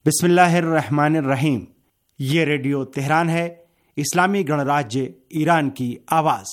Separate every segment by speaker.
Speaker 1: बिस्मिल्लाहिर्रहमानिर्रहीम। ये radio Tehran है, इस्लामी गणराज्य ईरान की आवाज़।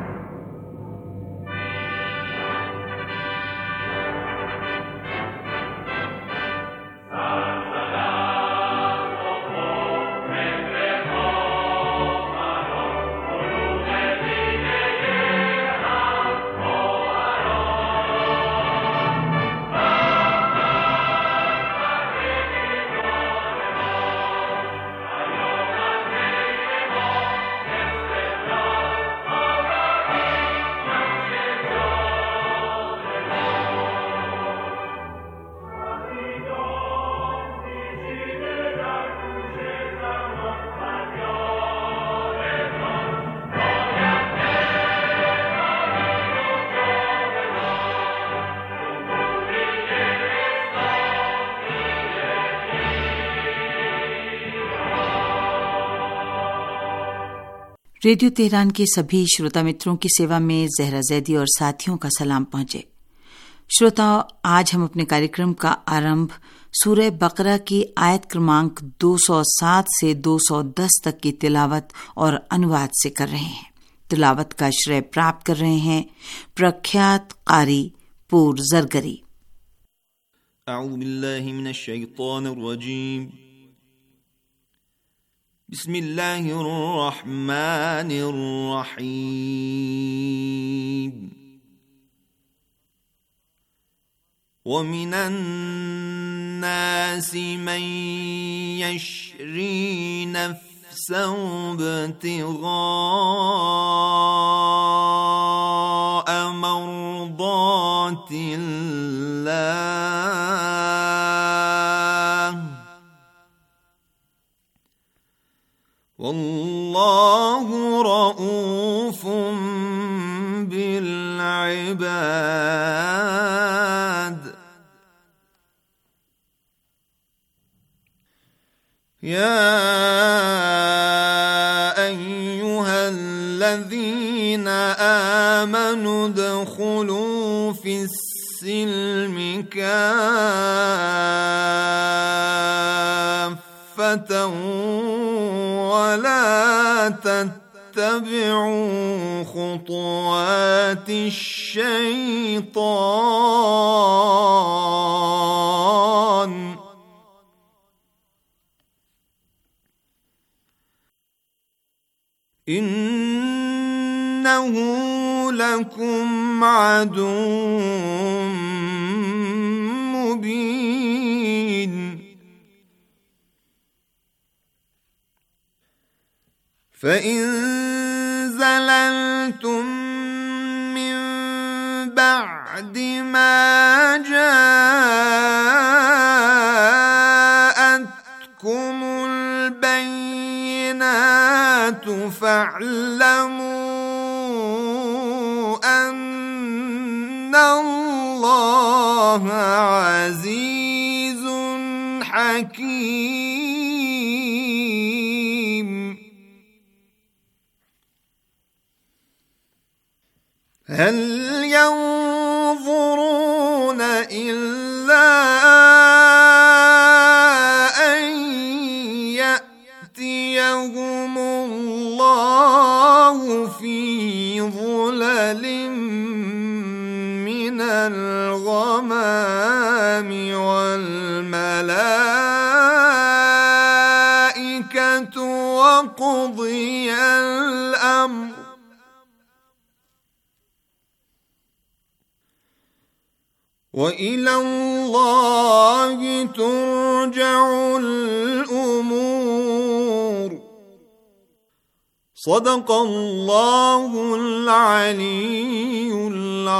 Speaker 2: रेडियो तेहरान के सभी श्रोता मित्रों की सेवा में जहरा जैदी और साथियों का सलाम पहुंचे। श्रोताओं, आज हम अपने कार्यक्रम का आरंभ सूरह बकरा की आयत क्रमांक 207 से 210 तक की तिलावत और अनुवाद से कर रहे हैं। तिलावत का श्रेय प्राप्त कर रहे हैं प्रख्यात कारी पूर जरगरी।
Speaker 3: अऊज़ु बिल्लाहि मिनश शैतानिर रजीम। बिस्मिल्लाहिर्रहमानिर्रहीम। वमिनन नासि मन यशरी नफ्सहु इब्तिगाअ मर्दातिल्लाह वल्लाहु रऊफुम बिलइबाद। या अय्युहल्लज़ीना आमनु उदखुलू फिस्सिल्मि काफ़्फतन वला तत्तबि'ू खुतुवातिश्शैतान इन्नहु लकुम अदुव्वुम मुबीन। फ़इन ज़ललतुम मिन बअदि मा जाअतकुमुल बय्यिनातु फ़अलमू अन्नल्लाह अज़ीज़ुन हकीम। हल यंज़ुरून इल्ला अन यअतियहुमुल्लाहु फ़ी ज़ुललिम मिनल गमामि वल मलाइकतु वक़ुदियल अम्र वइलल्लाहि तुरजउल उमूर। सदक़ल्लाहुल अलीयुल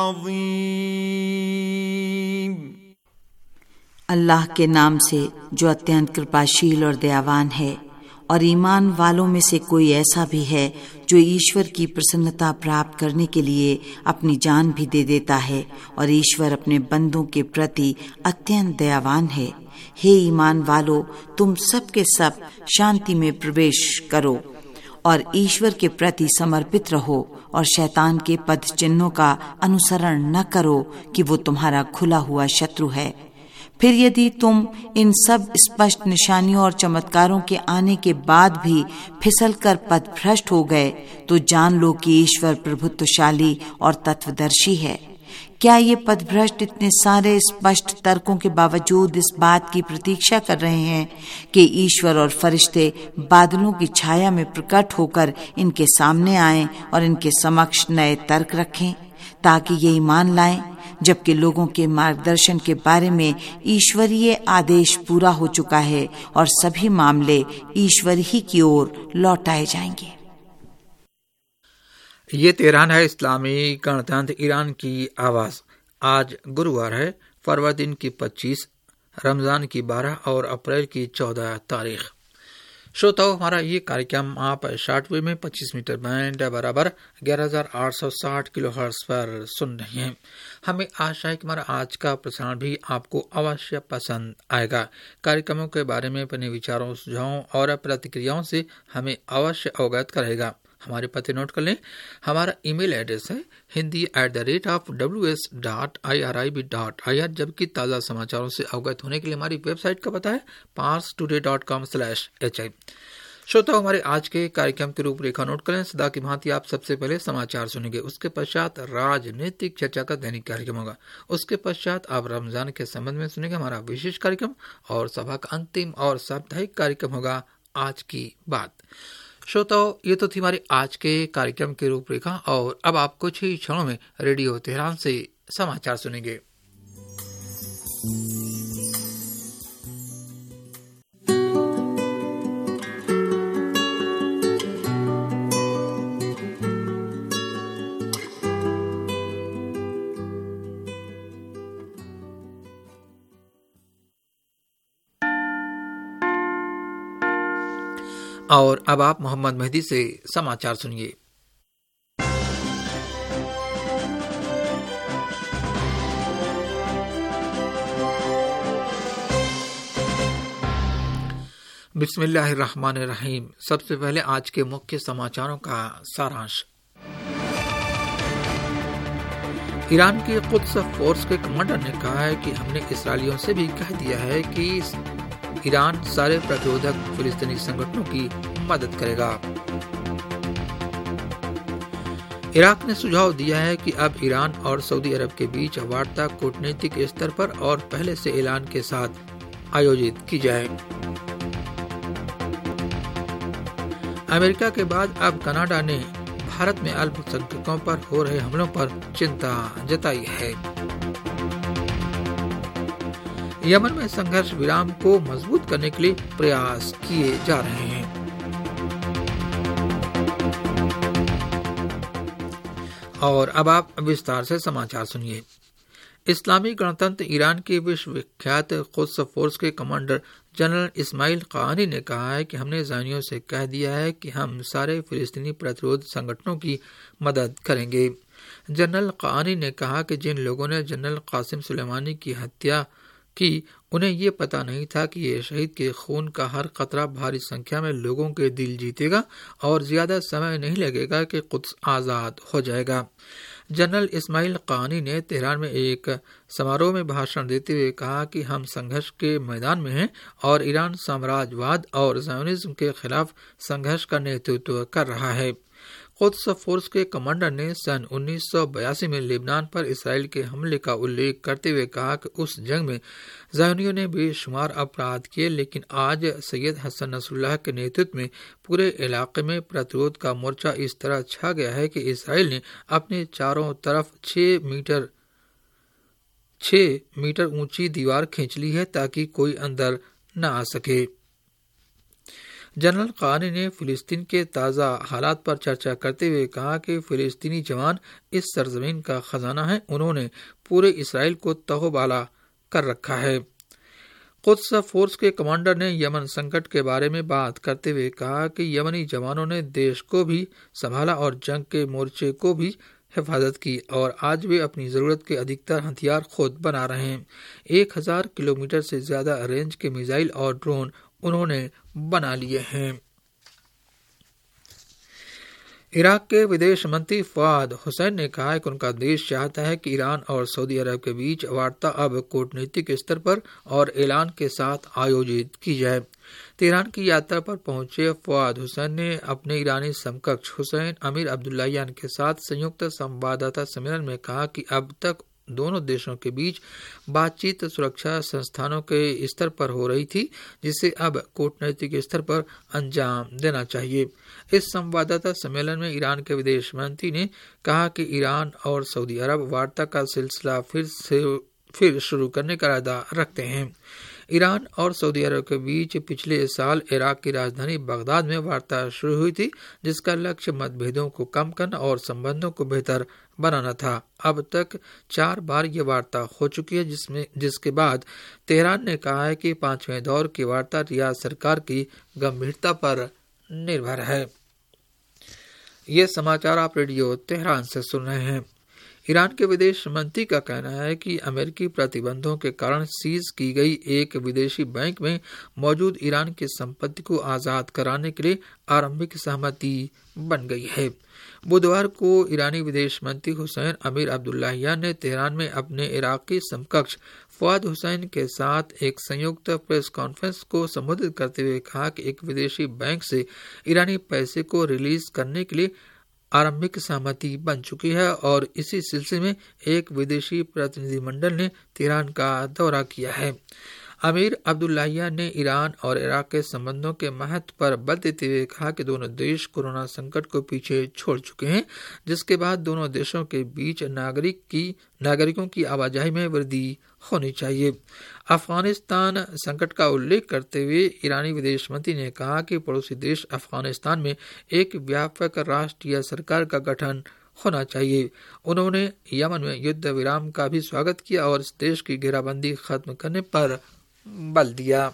Speaker 3: अज़ीम।
Speaker 2: अल्लाह के नाम से जो अत्यंत कृपाशील और दयावान है। और ईमान वालों में से कोई ऐसा भी है जो ईश्वर की प्रसन्नता प्राप्त करने के लिए अपनी जान भी दे देता है, और ईश्वर अपने बंदों के प्रति अत्यंत दयावान है। हे ईमान वालों, तुम सब के सब शांति में प्रवेश करो और ईश्वर के प्रति समर्पित रहो, और शैतान के पद चिन्हों का अनुसरण न करो कि वो तुम्हारा खुला हुआ शत्रु है। फिर यदि तुम इन सब स्पष्ट निशानियों और चमत्कारों के आने के बाद भी फिसलकर पथभ्रष्ट हो गए तो जान लो कि ईश्वर प्रभुत्वशाली और तत्वदर्शी है। क्या ये पथभ्रष्ट इतने सारे स्पष्ट तर्कों के बावजूद इस बात की प्रतीक्षा कर रहे हैं कि ईश्वर और फरिश्ते बादलों की छाया में प्रकट होकर इनके सामने आएं और इनके समक्ष नए तर्क रखें ताकि ये ईमान लाएं, जबकि लोगों के मार्गदर्शन के बारे में ईश्वरीय आदेश पूरा हो चुका है और सभी मामले ईश्वर ही की ओर लौटाए जाएंगे।
Speaker 4: ये तेहरान है इस्लामी गणतंत्र ईरान की आवाज। आज गुरुवार है, फरवरी की 25, रमजान की 12 और अप्रैल की 14 तारीख। श्रोताओ, हमारा ये कार्यक्रम आप शॉर्टवेव में 25 मीटर बैंड बराबर 11,860 किलोहर्ट्ज पर सुन रहे हैं। हमें आशा है कि हमारा आज का प्रसारण भी आपको अवश्य पसंद आएगा। कार्यक्रमों के बारे में अपने विचारों, सुझावों और प्रतिक्रियाओं से हमें अवश्य अवगत करेगा। हमारे पते नोट कर लें। हमारा ईमेल एड्रेस है hindi@ws.irib.ir, जबकि ताज़ा समाचारों से अवगत होने के लिए हमारी वेबसाइट का पता है parstoday.com/hi। श्रोताओं, हमारे आज के कार्यक्रम की रूपरेखा नोट करें। सदा की भांति आप सबसे पहले समाचार सुनेंगे, उसके पश्चात राजनीतिक चर्चा का दैनिक कार्यक्रम होगा, उसके पश्चात आप रमजान के संबंध में सुनेंगे हमारा विशेष कार्यक्रम, और सभा का अंतिम और साप्ताहिक कार्यक्रम होगा आज की बात। श्रोताओं, ये तो थी हमारे आज के कार्यक्रम की रूपरेखा, और अब आप कुछ ही क्षणों में रेडियो तेहरान से समाचार सुनेंगे। और अब आप मोहम्मद मेहदी से समाचार सुनिए। बिस्मिल्लाहिर्रहमानिर्रहीम। सबसे पहले आज के मुख्य समाचारों का सारांश। ईरान के कुद्स फोर्स के कमांडर ने कहा है कि हमने इस्राएलियों से भी कह दिया है कि ईरान सारे प्रतिरोधक फिलिस्तीनी संगठनों की मदद करेगा। इराक ने सुझाव दिया है कि अब ईरान और सऊदी अरब के बीच वार्ता कूटनीतिक स्तर पर और पहले से ऐलान के साथ आयोजित की जाए। अमेरिका के बाद अब कनाडा ने भारत में अल्पसंख्यकों पर हो रहे हमलों पर चिंता जताई है। यमन में संघर्ष विराम को मजबूत करने के लिए प्रयास किए जा रहे हैं। और अब आप विस्तार से समाचार सुनिए। इस्लामी गणतंत्र ईरान के विश्व विख्यात कुद्स फोर्स के कमांडर जनरल इस्माइल क़ानी ने कहा है कि हमने ज़ानियों से कह दिया है कि हम सारे फिलिस्तीनी प्रतिरोध संगठनों की मदद करेंगे। जनरल क़ानी ने कहा कि जिन लोगों ने जनरल कासिम सुलेमानी की हत्या कि उन्हें ये पता नहीं था कि ये शहीद के खून का हर कतरा भारी संख्या में लोगों के दिल जीतेगा और ज्यादा समय नहीं लगेगा कि कुद्स आजाद हो जाएगा। जनरल इस्माइल क़ानी ने तेहरान में एक समारोह में भाषण देते हुए कहा कि हम संघर्ष के मैदान में हैं और ईरान साम्राज्यवाद और ज़ायोनिज़्म के खिलाफ संघर्ष का नेतृत्व कर रहा है। कुद्स फोर्स के कमांडर ने सन 1982 में लेबनान पर इसराइल के हमले का उल्लेख करते हुए कहा कि उस जंग में ज़ायोनियों ने बेशुमार अपराध किए, लेकिन आज सैयद हसन नसरुल्लाह के नेतृत्व में पूरे इलाके में प्रतिरोध का मोर्चा इस तरह छा गया है कि इसराइल ने अपने चारों तरफ 6 मीटर ऊंची दीवार खींच ली है ताकि कोई अंदर न आ सके। जनरल क़ानी ने फिलिस्तीन के ताज़ा हालात पर चर्चा करते हुए कहा कि फिलिस्तीनी जवान इस सरजमीन का खजाना है, उन्होंने पूरे इसराइल को तहोबाला कर रखा है। कुद्स फोर्स के कमांडर ने यमन संकट के बारे में बात करते हुए कहा कि यमनी जवानों ने देश को भी संभाला और जंग के मोर्चे को भी हिफाजत की और आज वे अपनी जरूरत के अधिकतर हथियार खुद बना रहे हैं। 1000 किलोमीटर से ज्यादा रेंज के मिसाइल और ड्रोन उन्होंने बना लिए हैं। इराक के विदेश मंत्री फवाद हुसैन ने कहा है कि उनका देश चाहता है कि ईरान और सऊदी अरब के बीच वार्ता अब कूटनीतिक स्तर पर और ऐलान के साथ आयोजित की जाए। तेहरान की यात्रा पर पहुंचे फवाद हुसैन ने अपने ईरानी समकक्ष हुसैन अमीर अब्दुल्लाहियान के साथ संयुक्त संवाददाता सम्मेलन में कहा कि अब तक दोनों देशों के बीच बातचीत सुरक्षा संस्थानों के स्तर पर हो रही थी, जिसे अब कूटनीतिक स्तर पर अंजाम देना चाहिए। इस संवाददाता सम्मेलन में ईरान के विदेश मंत्री ने कहा कि ईरान और सऊदी अरब वार्ता का सिलसिला फिर शुरू करने का इरादा रखते हैं। ईरान और सऊदी अरब के बीच पिछले साल इराक की राजधानी बगदाद में वार्ता शुरू हुई थी, जिसका लक्ष्य मतभेदों को कम करना और संबंधों को बेहतर बनाना था। अब तक 4 बार ये वार्ता हो चुकी है, जिसके बाद तेहरान ने कहा है कि 5वें दौर की वार्ता रियाद सरकार की गंभीरता पर निर्भर है। ये समाचार आप रेडियो तेहरान से सुन रहे हैं। ईरान के विदेश मंत्री का कहना है कि अमेरिकी प्रतिबंधों के कारण सीज की गई एक विदेशी बैंक में मौजूद ईरान की संपत्ति को आजाद कराने के लिए आरंभिक सहमति बन गई है। बुधवार को ईरानी विदेश मंत्री हुसैन अमीर अब्दुल्लाहियान ने तेहरान में अपने इराकी समकक्ष फवाद हुसैन के साथ एक संयुक्त प्रेस कॉन्फ्रेंस को संबोधित करते हुए कहा कि एक विदेशी बैंक से ईरानी पैसे को रिलीज करने के लिए आरंभिक सहमति बन चुकी है और इसी सिलसिले में एक विदेशी प्रतिनिधिमंडल ने तेहरान का दौरा किया है। अमीर अब्दुल्लाहियान ने ईरान और इराक के संबंधों के महत्व पर बल देते हुए कहा कि दोनों देश कोरोना संकट को पीछे छोड़ चुके हैं, जिसके बाद दोनों देशों के बीच नागरिकों की आवाजाही में वृद्धि होनी चाहिए। अफगानिस्तान संकट का उल्लेख करते हुए ईरानी विदेश मंत्री ने कहा कि पड़ोसी देश अफगानिस्तान में एक व्यापक राष्ट्रीय सरकार का गठन होना चाहिए। उन्होंने यमन में युद्ध विराम का भी स्वागत किया और इस देश की घेराबंदी खत्म करने पर बल दिया।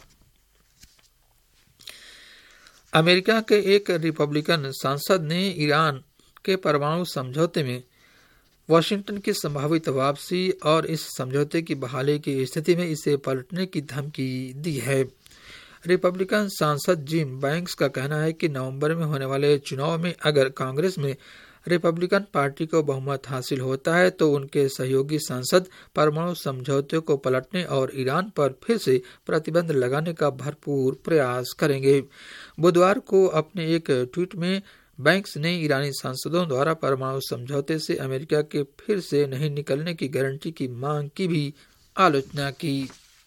Speaker 4: अमेरिका के एक रिपब्लिकन सांसद ने ईरान के परमाणु समझौते में वाशिंगटन की संभावित वापसी और इस समझौते की बहाली की स्थिति में इसे पलटने की धमकी दी है। रिपब्लिकन सांसद जिम बैंक्स का कहना है कि नवंबर में होने वाले चुनाव में अगर कांग्रेस में रिपब्लिकन पार्टी को बहुमत हासिल होता है तो उनके सहयोगी सांसद परमाणु समझौते को पलटने और ईरान पर फिर से प्रतिबंध लगाने का भरपूर प्रयास करेंगे। बुधवार को अपने एक ट्वीट में बैंक्स ने ईरानी सांसदों द्वारा परमाणु समझौते से अमेरिका के फिर से नहीं निकलने की गारंटी की मांग की भी आलोचना की।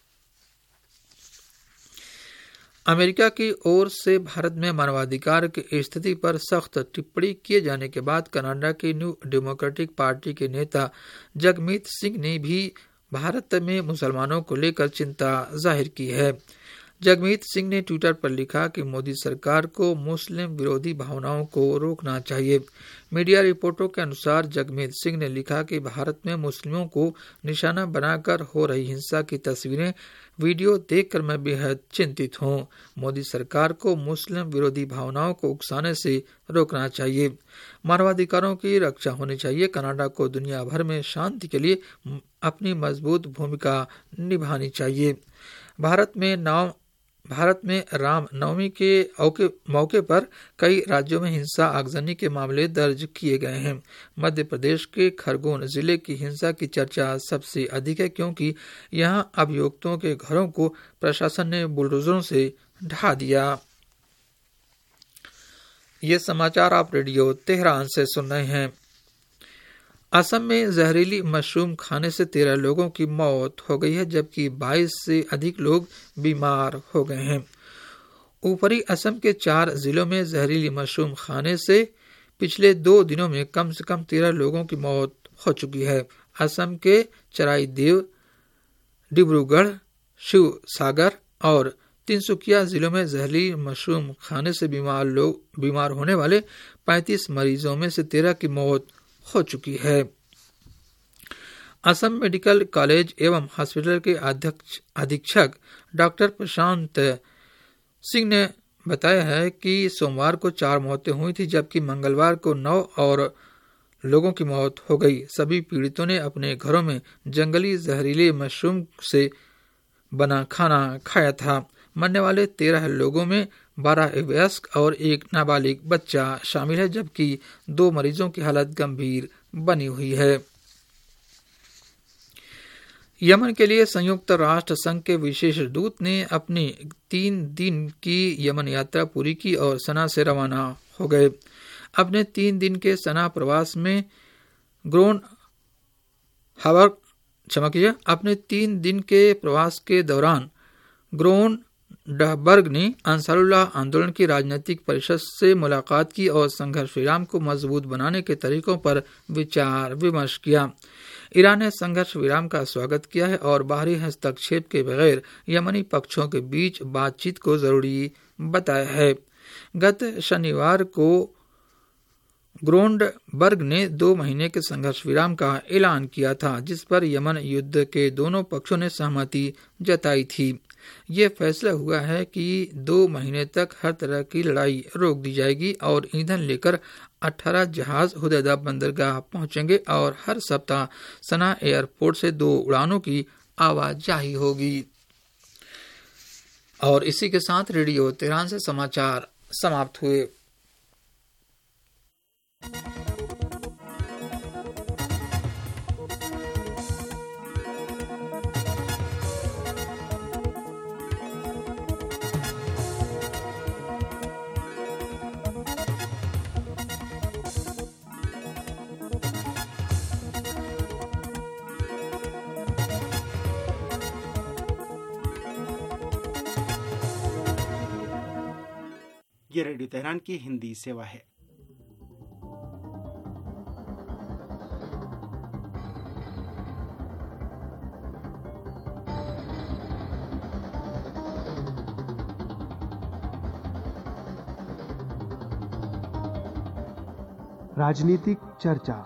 Speaker 4: अमेरिका की ओर से भारत में मानवाधिकार की स्थिति पर सख्त टिप्पणी किए जाने के बाद कनाडा की न्यू डेमोक्रेटिक पार्टी के नेता जगमीत सिंह ने भी भारत में मुसलमानों को लेकर चिंता जाहिर की है। जगमीत सिंह ने ट्विटर पर लिखा कि मोदी सरकार को मुस्लिम विरोधी भावनाओं को रोकना चाहिए। मीडिया रिपोर्टों के अनुसार जगमीत सिंह ने लिखा कि भारत में मुस्लिमों को निशाना बनाकर हो रही हिंसा की तस्वीरें वीडियो देखकर मैं बेहद चिंतित हूँ। मोदी सरकार को मुस्लिम विरोधी भावनाओं को उकसाने से रोकना चाहिए। मानवाधिकारों की रक्षा होनी चाहिए। कनाडा को दुनिया भर में शांति के लिए अपनी मजबूत भूमिका निभानी चाहिए। भारत में राम नवमी के मौके पर कई राज्यों में हिंसा आगजनी के मामले दर्ज किए गए हैं। मध्य प्रदेश के खरगोन जिले की हिंसा की चर्चा सबसे अधिक है, क्योंकि यहां अभियुक्तों के घरों को प्रशासन ने बुलडोजरों से ढा दिया। ये समाचार आप रेडियो तेहरान से सुन रहे हैं। असम में जहरीली मशरूम खाने से 13 लोगों की मौत हो गई है, जबकि 22 से अधिक लोग बीमार हो गए हैं। ऊपरी असम के 4 जिलों में जहरीली मशरूम खाने से पिछले 2 दिनों में कम से कम 13 लोगों की मौत हो चुकी है। असम के चराईदेव, डिब्रूगढ़, शिवसागर और तिनसुकिया जिलों में जहरीली मशरूम खाने से बीमार होने वाले 35 मरीजों में से 13 की मौत हो चुकी है। असम मेडिकल कॉलेज एवं हॉस्पिटल के अधीक्षक डॉक्टर प्रशांत सिंह ने बताया है कि सोमवार को 4 मौतें हुई थी, जबकि मंगलवार को 9 और लोगों की मौत हो गई। सभी पीड़ितों ने अपने घरों में जंगली जहरीले मशरूम से बना खाना खाया था। मरने वाले 13 लोगों में 12 वयस्क और एक नाबालिग बच्चा शामिल है, जबकि 2 मरीजों की हालत गंभीर बनी हुई है। यमन के लिए संयुक्त राष्ट्र संघ के विशेष दूत ने अपनी 3 दिन की यमन यात्रा पूरी की और सना से रवाना हो गए। अपने 3 दिन के सना प्रवास में अपने 3 दिन के प्रवास के दौरान ग्रोनडबर्ग ने अंसारुल्लाह आंदोलन की राजनीतिक परिषद से मुलाकात की और संघर्ष विराम को मजबूत बनाने के तरीकों पर विचार विमर्श किया। ईरान ने संघर्ष विराम का स्वागत किया है और बाहरी हस्तक्षेप के बगैर यमनी पक्षों के बीच बातचीत को जरूरी बताया है। गत शनिवार को ग्रोनडबर्ग ने 2 महीने के संघर्ष विराम का ऐलान किया था, जिस पर यमन युद्ध के दोनों पक्षों ने सहमति जताई थी। ये फैसला हुआ है कि 2 महीने तक हर तरह की लड़ाई रोक दी जाएगी और ईंधन लेकर 18 जहाज हुदैदा बंदरगाह पहुंचेंगे और हर सप्ताह सना एयरपोर्ट से 2 उड़ानों की आवाजाही होगी। और इसी के साथ रेडियो तेहरान से समाचार समाप्त हुए।
Speaker 1: ये रेडियो तेहरान की हिंदी सेवा है।
Speaker 5: राजनीतिक चर्चा।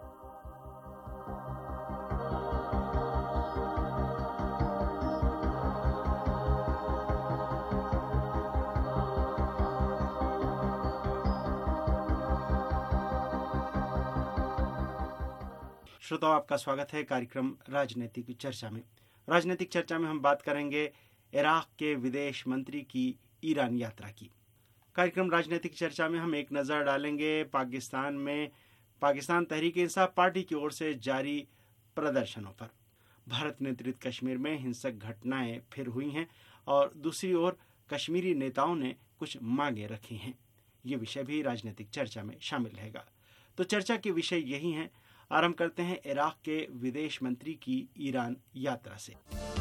Speaker 1: श्रोताओं, आपका स्वागत है कार्यक्रम राजनीतिक चर्चा में। राजनीतिक चर्चा में हम बात करेंगे इराक के विदेश मंत्री की ईरान यात्रा की। कार्यक्रम राजनीतिक चर्चा में हम एक नज़र डालेंगे पाकिस्तान तहरीक इंसाफ पार्टी की ओर से जारी प्रदर्शनों पर। भारत नेतृत्व कश्मीर में हिंसक घटनाएं फिर हुई हैं और दूसरी ओर कश्मीरी नेताओं ने कुछ मांगे रखी हैं। ये विषय भी राजनीतिक चर्चा में शामिल रहेगा। तो चर्चा के विषय यही हैं। आरंभ करते हैं इराक के विदेश मंत्री की ईरान यात्रा से।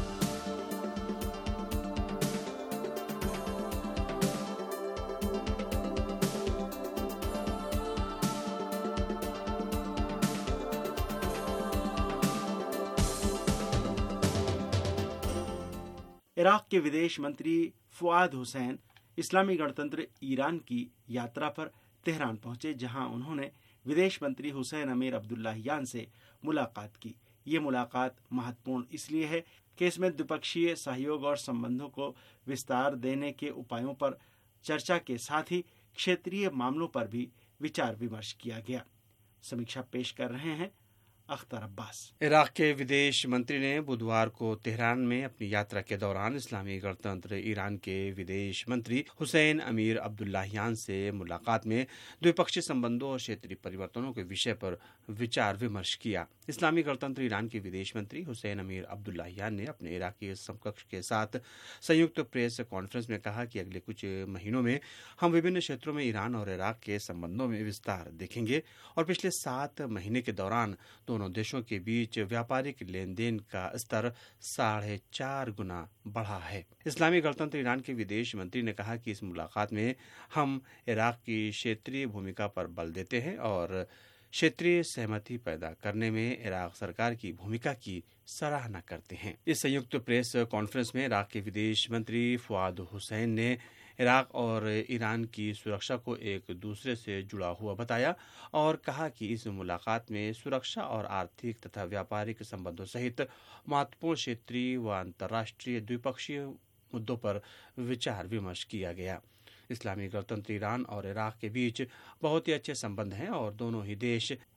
Speaker 1: इराक के विदेश मंत्री फुआद हुसैन इस्लामी गणतंत्र ईरान की यात्रा पर तेहरान पहुंचे, जहां उन्होंने विदेश मंत्री हुसैन अमीर अब्दुल्लाहियान से मुलाकात की। ये मुलाकात महत्वपूर्ण इसलिए है कि इसमें द्विपक्षीय सहयोग और संबंधों को विस्तार देने के उपायों पर चर्चा के साथ ही क्षेत्रीय मामलों पर भी विचार विमर्श किया गया। समीक्षा पेश कर रहे हैं अख्तर अब्बास।
Speaker 6: इराक के विदेश मंत्री ने बुधवार को तेहरान में अपनी यात्रा के दौरान इस्लामी गणतंत्र ईरान के विदेश मंत्री हुसैन अमीर अब्दुल्लाहियान से मुलाकात में द्विपक्षीय संबंधों और क्षेत्रीय परिवर्तनों के विषय पर विचार विमर्श किया। इस्लामी गणतंत्र ईरान के विदेश मंत्री हुसैन अमीर अब्दुल्लाहियान ने अपने इराकी समकक्ष के साथ संयुक्त प्रेस कॉन्फ्रेंस में कहा कि अगले कुछ महीनों में हम विभिन्न क्षेत्रों में ईरान और इराक के संबंधों में विस्तार देखेंगे और पिछले 7 महीने के दौरान दोनों देशों के बीच व्यापारिक लेन देन का स्तर 4.5 गुना बढ़ा है। इस्लामी गणतंत्र ईरान के विदेश मंत्री ने कहा कि इस मुलाकात में हम इराक की क्षेत्रीय भूमिका पर बल देते हैं और क्षेत्रीय सहमति पैदा करने में इराक सरकार की भूमिका की सराहना करते हैं। इस संयुक्त प्रेस कॉन्फ्रेंस में इराक के विदेश मंत्री फुआद हुसैन ने इराक और ईरान की सुरक्षा को एक दूसरे से जुड़ा हुआ बताया और कहा कि इस मुलाकात में सुरक्षा और आर्थिक तथा व्यापारिक संबंधों सहित महत्वपूर्ण क्षेत्रीय व अंतर्राष्ट्रीय द्विपक्षीय मुद्दों पर विचार विमर्श किया गया। इस्लामी गणतंत्र ईरान और इराक के बीच बहुत ही अच्छे संबंध हैं और दोनों ही देश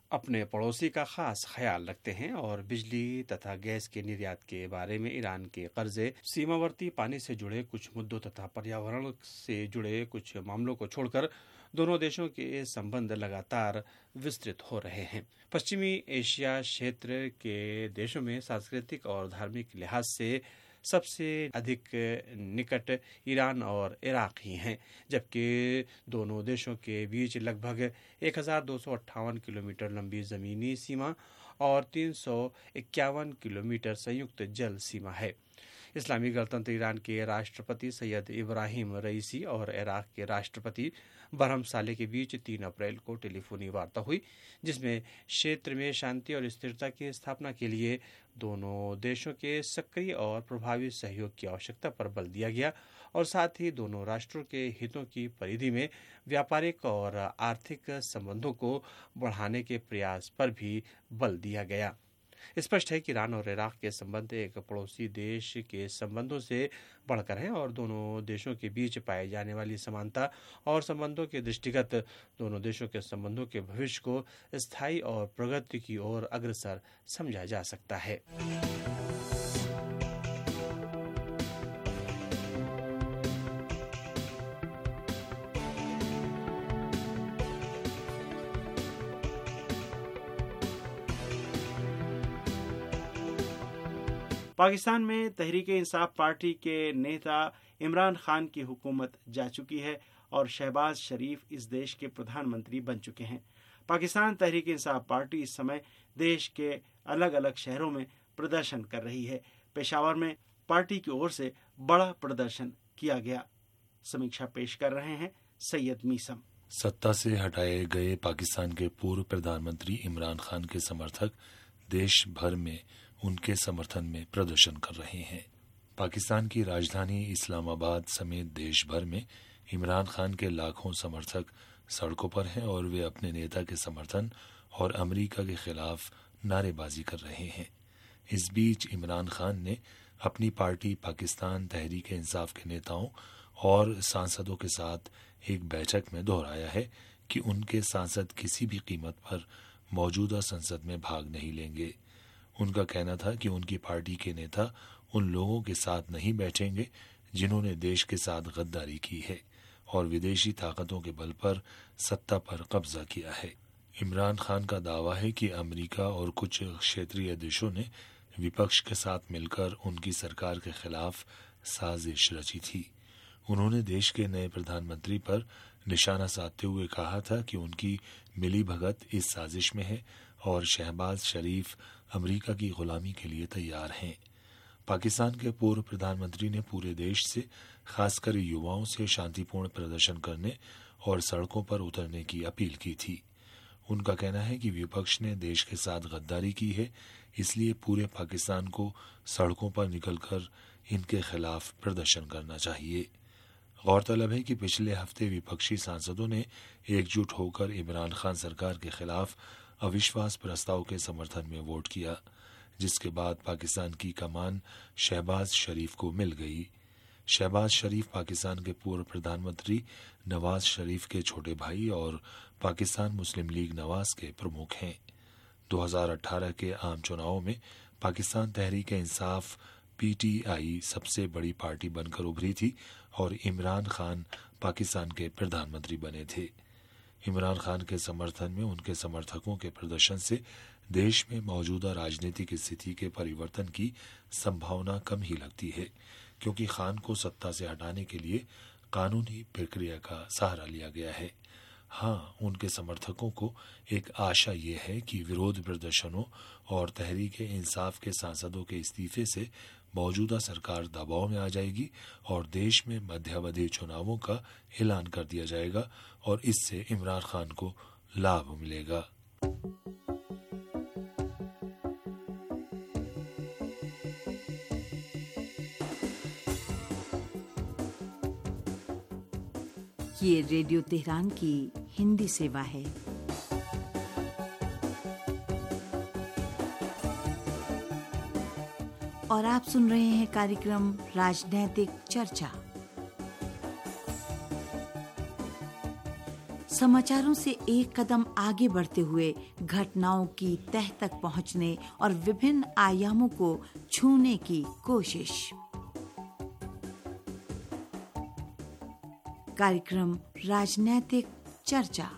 Speaker 6: अपने पड़ोसी का खास ख्याल रखते हैं और बिजली तथा गैस के निर्यात के बारे में ईरान के कर्जे, सीमावर्ती पानी से जुड़े कुछ मुद्दों तथा पर्यावरण से जुड़े कुछ मामलों को छोड़कर दोनों देशों के संबंध लगातार विस्तृत हो रहे हैं। पश्चिमी एशिया क्षेत्र के देशों में सांस्कृतिक और धार्मिक लिहाज से सबसे अधिक निकट ईरान और इराक ही हैं, जबकि दोनों देशों के बीच लगभग 1258 किलोमीटर लंबी जमीनी सीमा और 351 किलोमीटर संयुक्त जल सीमा है। इस्लामी गणतंत्र ईरान के राष्ट्रपति सैयद इब्राहिम रईसी और इराक के राष्ट्रपति बरहम साले के बीच 3 अप्रैल को टेलीफोनी वार्ता हुई, जिसमें क्षेत्र में शांति और स्थिरता की स्थापना के लिए दोनों देशों के सक्रिय और प्रभावी सहयोग की आवश्यकता पर बल दिया गया और साथ ही दोनों राष्ट्रों के हितों की परिधि में व्यापारिक और आर्थिक संबंधों को बढ़ाने के प्रयास पर भी बल दिया गया। स्पष्ट है कि ईरान और इराक के संबंध एक पड़ोसी देश के संबंधों से बढ़कर हैं और दोनों देशों के बीच पाई जाने वाली समानता और संबंधों के दृष्टिगत दोनों देशों के संबंधों के भविष्य को स्थायी और प्रगति की ओर अग्रसर समझा जा सकता है।
Speaker 1: पाकिस्तान में तहरीक-ए-इंसाफ पार्टी के नेता इमरान खान की हुकूमत जा चुकी है और शहबाज शरीफ इस देश के प्रधानमंत्री बन चुके हैं। पाकिस्तान तहरीक-ए-इंसाफ पार्टी इस समय देश के अलग अलग शहरों में प्रदर्शन कर रही है। पेशावर में पार्टी की ओर से बड़ा प्रदर्शन किया गया। समीक्षा पेश कर रहे हैं सैयद मीसम।
Speaker 7: सत्ता से हटाए गए पाकिस्तान के पूर्व प्रधानमंत्री इमरान खान के समर्थक देश भर में उनके समर्थन में प्रदर्शन कर रहे हैं। पाकिस्तान की राजधानी इस्लामाबाद समेत देश भर में इमरान खान के लाखों समर्थक सड़कों पर हैं और वे अपने नेता के समर्थन और अमेरिका के खिलाफ नारेबाजी कर रहे हैं। इस बीच इमरान खान ने अपनी पार्टी पाकिस्तान तहरीक इंसाफ के नेताओं और सांसदों के साथ एक बैठक में दोहराया है कि उनके सांसद किसी भी कीमत पर मौजूदा संसद में भाग नहीं लेंगे। उनका कहना था कि उनकी पार्टी के नेता उन लोगों के साथ नहीं बैठेंगे जिन्होंने देश के साथ गद्दारी की है और विदेशी ताकतों के बल पर सत्ता पर कब्जा किया है। इमरान खान का दावा है कि अमेरिका और कुछ क्षेत्रीय देशों ने विपक्ष के साथ मिलकर उनकी सरकार के खिलाफ साजिश रची थी। उन्होंने देश के नए प्रधानमंत्री पर निशाना साधते हुए कहा था कि उनकी मिलीभगत इस साजिश में है और शहबाज शरीफ अमेरिका की गुलामी के लिए तैयार हैं। पाकिस्तान के पूर्व प्रधानमंत्री ने पूरे देश से, खासकर युवाओं से शांतिपूर्ण प्रदर्शन करने और सड़कों पर उतरने की अपील की थी। उनका कहना है कि विपक्ष ने देश के साथ गद्दारी की है, इसलिए पूरे पाकिस्तान को सड़कों पर निकलकर इनके खिलाफ प्रदर्शन करना चाहिए। गौरतलब है कि पिछले हफ्ते विपक्षी सांसदों ने एकजुट होकर इमरान खान सरकार के खिलाफ अविश्वास प्रस्ताव के समर्थन में वोट किया, जिसके बाद पाकिस्तान की कमान शहबाज शरीफ को मिल गई। शहबाज शरीफ पाकिस्तान के पूर्व प्रधानमंत्री नवाज शरीफ के छोटे भाई और पाकिस्तान मुस्लिम लीग नवाज के प्रमुख हैं। 2018 के आम चुनावों में पाकिस्तान तहरीक इंसाफ पीटीआई सबसे बड़ी पार्टी बनकर उभरी थी और इमरान खान पाकिस्तान के प्रधानमंत्री बने थे। इमरान खान के समर्थन में उनके समर्थकों के प्रदर्शन से देश में मौजूदा राजनीतिक स्थिति के परिवर्तन की संभावना कम ही लगती है, क्योंकि खान को सत्ता से हटाने के लिए कानूनी प्रक्रिया का सहारा लिया गया है। हाँ, उनके समर्थकों को एक आशा ये है कि विरोध प्रदर्शनों और तहरीक इंसाफ के सांसदों के इस्तीफे से मौजूदा सरकार दबाव में आ जाएगी और देश में मध्यावधि चुनावों का ऐलान कर दिया जाएगा और इससे इमरान खान को लाभ मिलेगा।
Speaker 2: ये रेडियो तेहरान की हिंदी सेवा है। और आप सुन रहे हैं कार्यक्रम राजनैतिक चर्चा। समाचारों से एक कदम आगे बढ़ते हुए घटनाओं की तह तक पहुंचने और विभिन्न आयामों को छूने की कोशिश। कार्यक्रम राजनैतिक चर्चा।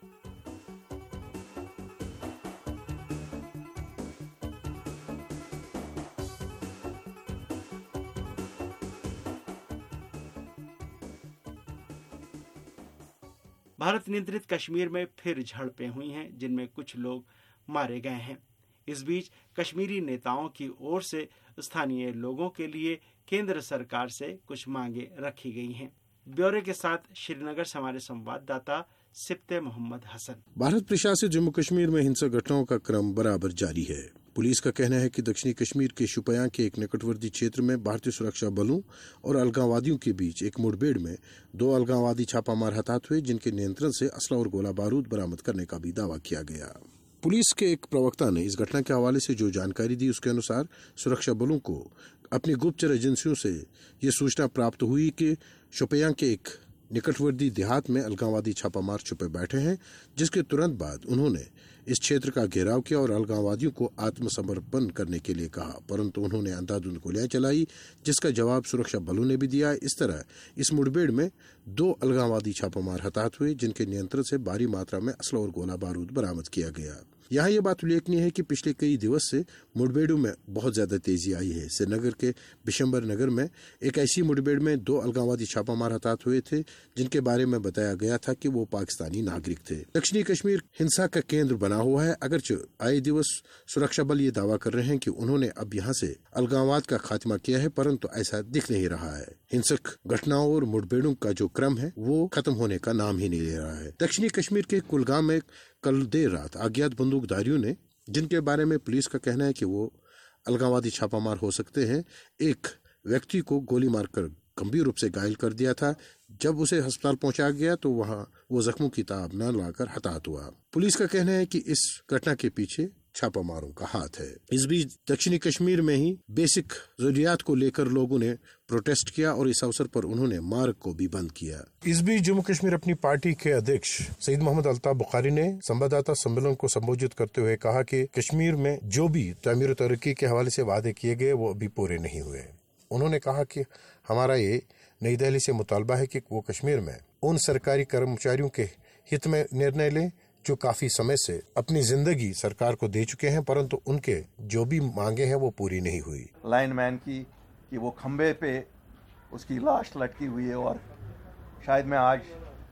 Speaker 1: भारत नियंत्रित कश्मीर में फिर झड़पें हुई हैं, जिनमें कुछ लोग मारे गए हैं। इस बीच कश्मीरी नेताओं की ओर से स्थानीय लोगों के लिए केंद्र सरकार से कुछ मांगे रखी गई हैं। ब्यौरे के साथ श्रीनगर से हमारे संवाददाता सिप्ते मोहम्मद हसन।
Speaker 8: भारत प्रशासित जम्मू कश्मीर में हिंसक घटनाओं का क्रम बराबर जारी है। पुलिस का कहना है कि दक्षिणी कश्मीर के शुपियां के एक निकटवर्ती क्षेत्र में भारतीय सुरक्षा बलों और अलगाववादियों के बीच एक मुठभेड़ में 2 अलगाववादी छापामार हताहत हुए, जिनके नियंत्रण से असला और गोला बारूद बरामद करने का भी दावा किया गया। पुलिस के एक प्रवक्ता ने इस घटना के हवाले से जो जानकारी दी, उसके अनुसार सुरक्षा बलों को अपनी गुप्तचर एजेंसियों से ये सूचना प्राप्त हुई कि शुपियां के एक निकटवर्ती देहात में अलगाववादी छापामार छुपे बैठे हैं, जिसके तुरंत बाद उन्होंने इस क्षेत्र का घेराव किया और अलगाववादियों को आत्मसमर्पण करने के लिए कहा, परंतु उन्होंने अंधाधुंध गोलियां चलाई, जिसका जवाब सुरक्षा बलों ने भी दिया। इस तरह इस मुठभेड़ में 2 अलगाववादी छापामार हताहत हुए, जिनके नियंत्रण से भारी मात्रा में असला और गोला बारूद बरामद किया गया। यहाँ ये बात उल्लेखनीय है कि पिछले कई दिवस से मुठभेड़ों में बहुत ज्यादा तेजी आई है। श्रीनगर के बिशंबर नगर में एक ऐसी मुठभेड़ में 2 अलगाववादी छापामार हताहत हुए थे, जिनके बारे में बताया गया था कि वो पाकिस्तानी नागरिक थे। दक्षिणी कश्मीर हिंसा का केंद्र बना हुआ है। अगरचे आए दिवस सुरक्षा बल ये दावा कर रहे हैं कि उन्होंने अब यहाँ से अलगाववाद का खात्मा किया है, परंतु ऐसा दिख नहीं रहा है। हिंसक घटनाओं और मुठभेड़ों का जो क्रम है वो खत्म होने का नाम ही नहीं ले रहा है। दक्षिणी कश्मीर के कुलगाम में कल देर रात अज्ञात बंदूकधारियों ने, जिनके बारे में पुलिस का कहना है कि वो अलगाववादी छापामार हो सकते हैं, एक व्यक्ति को गोली मारकर गंभीर रूप से घायल कर दिया था। जब उसे अस्पताल पहुंचाया गया तो वहां वो जख्मों की ताब न लाकर हताहत हुआ। पुलिस का कहना है कि इस घटना के पीछे छापामारों का हाथ है। इस बीच दक्षिणी कश्मीर में ही बेसिक जरूरियात को लेकर लोगों ने प्रोटेस्ट किया और इस अवसर पर उन्होंने मार्ग को भी बंद किया। इस बीच जम्मू कश्मीर अपनी पार्टी के अध्यक्ष सईद मोहम्मद अल्ताफ बुखारी ने संवाददाता सम्मेलन को संबोधित करते हुए कहा कि कश्मीर में जो भी तामीर और तरक्की के हवाले से वादे किए गए वो अभी पूरे नहीं हुए। उन्होंने कहा कि हमारा ये नई दिल्ली से मुतालबा है कि वो कश्मीर में उन सरकारी कर्मचारियों के हित में निर्णय लें जो काफी समय से अपनी जिंदगी सरकार को दे चुके हैं, परंतु उनके जो भी मांगे हैं वो पूरी नहीं हुई।
Speaker 9: लाइनमैन की कि वो खंबे पे उसकी लाश लटकी हुई है, और शायद मैं आज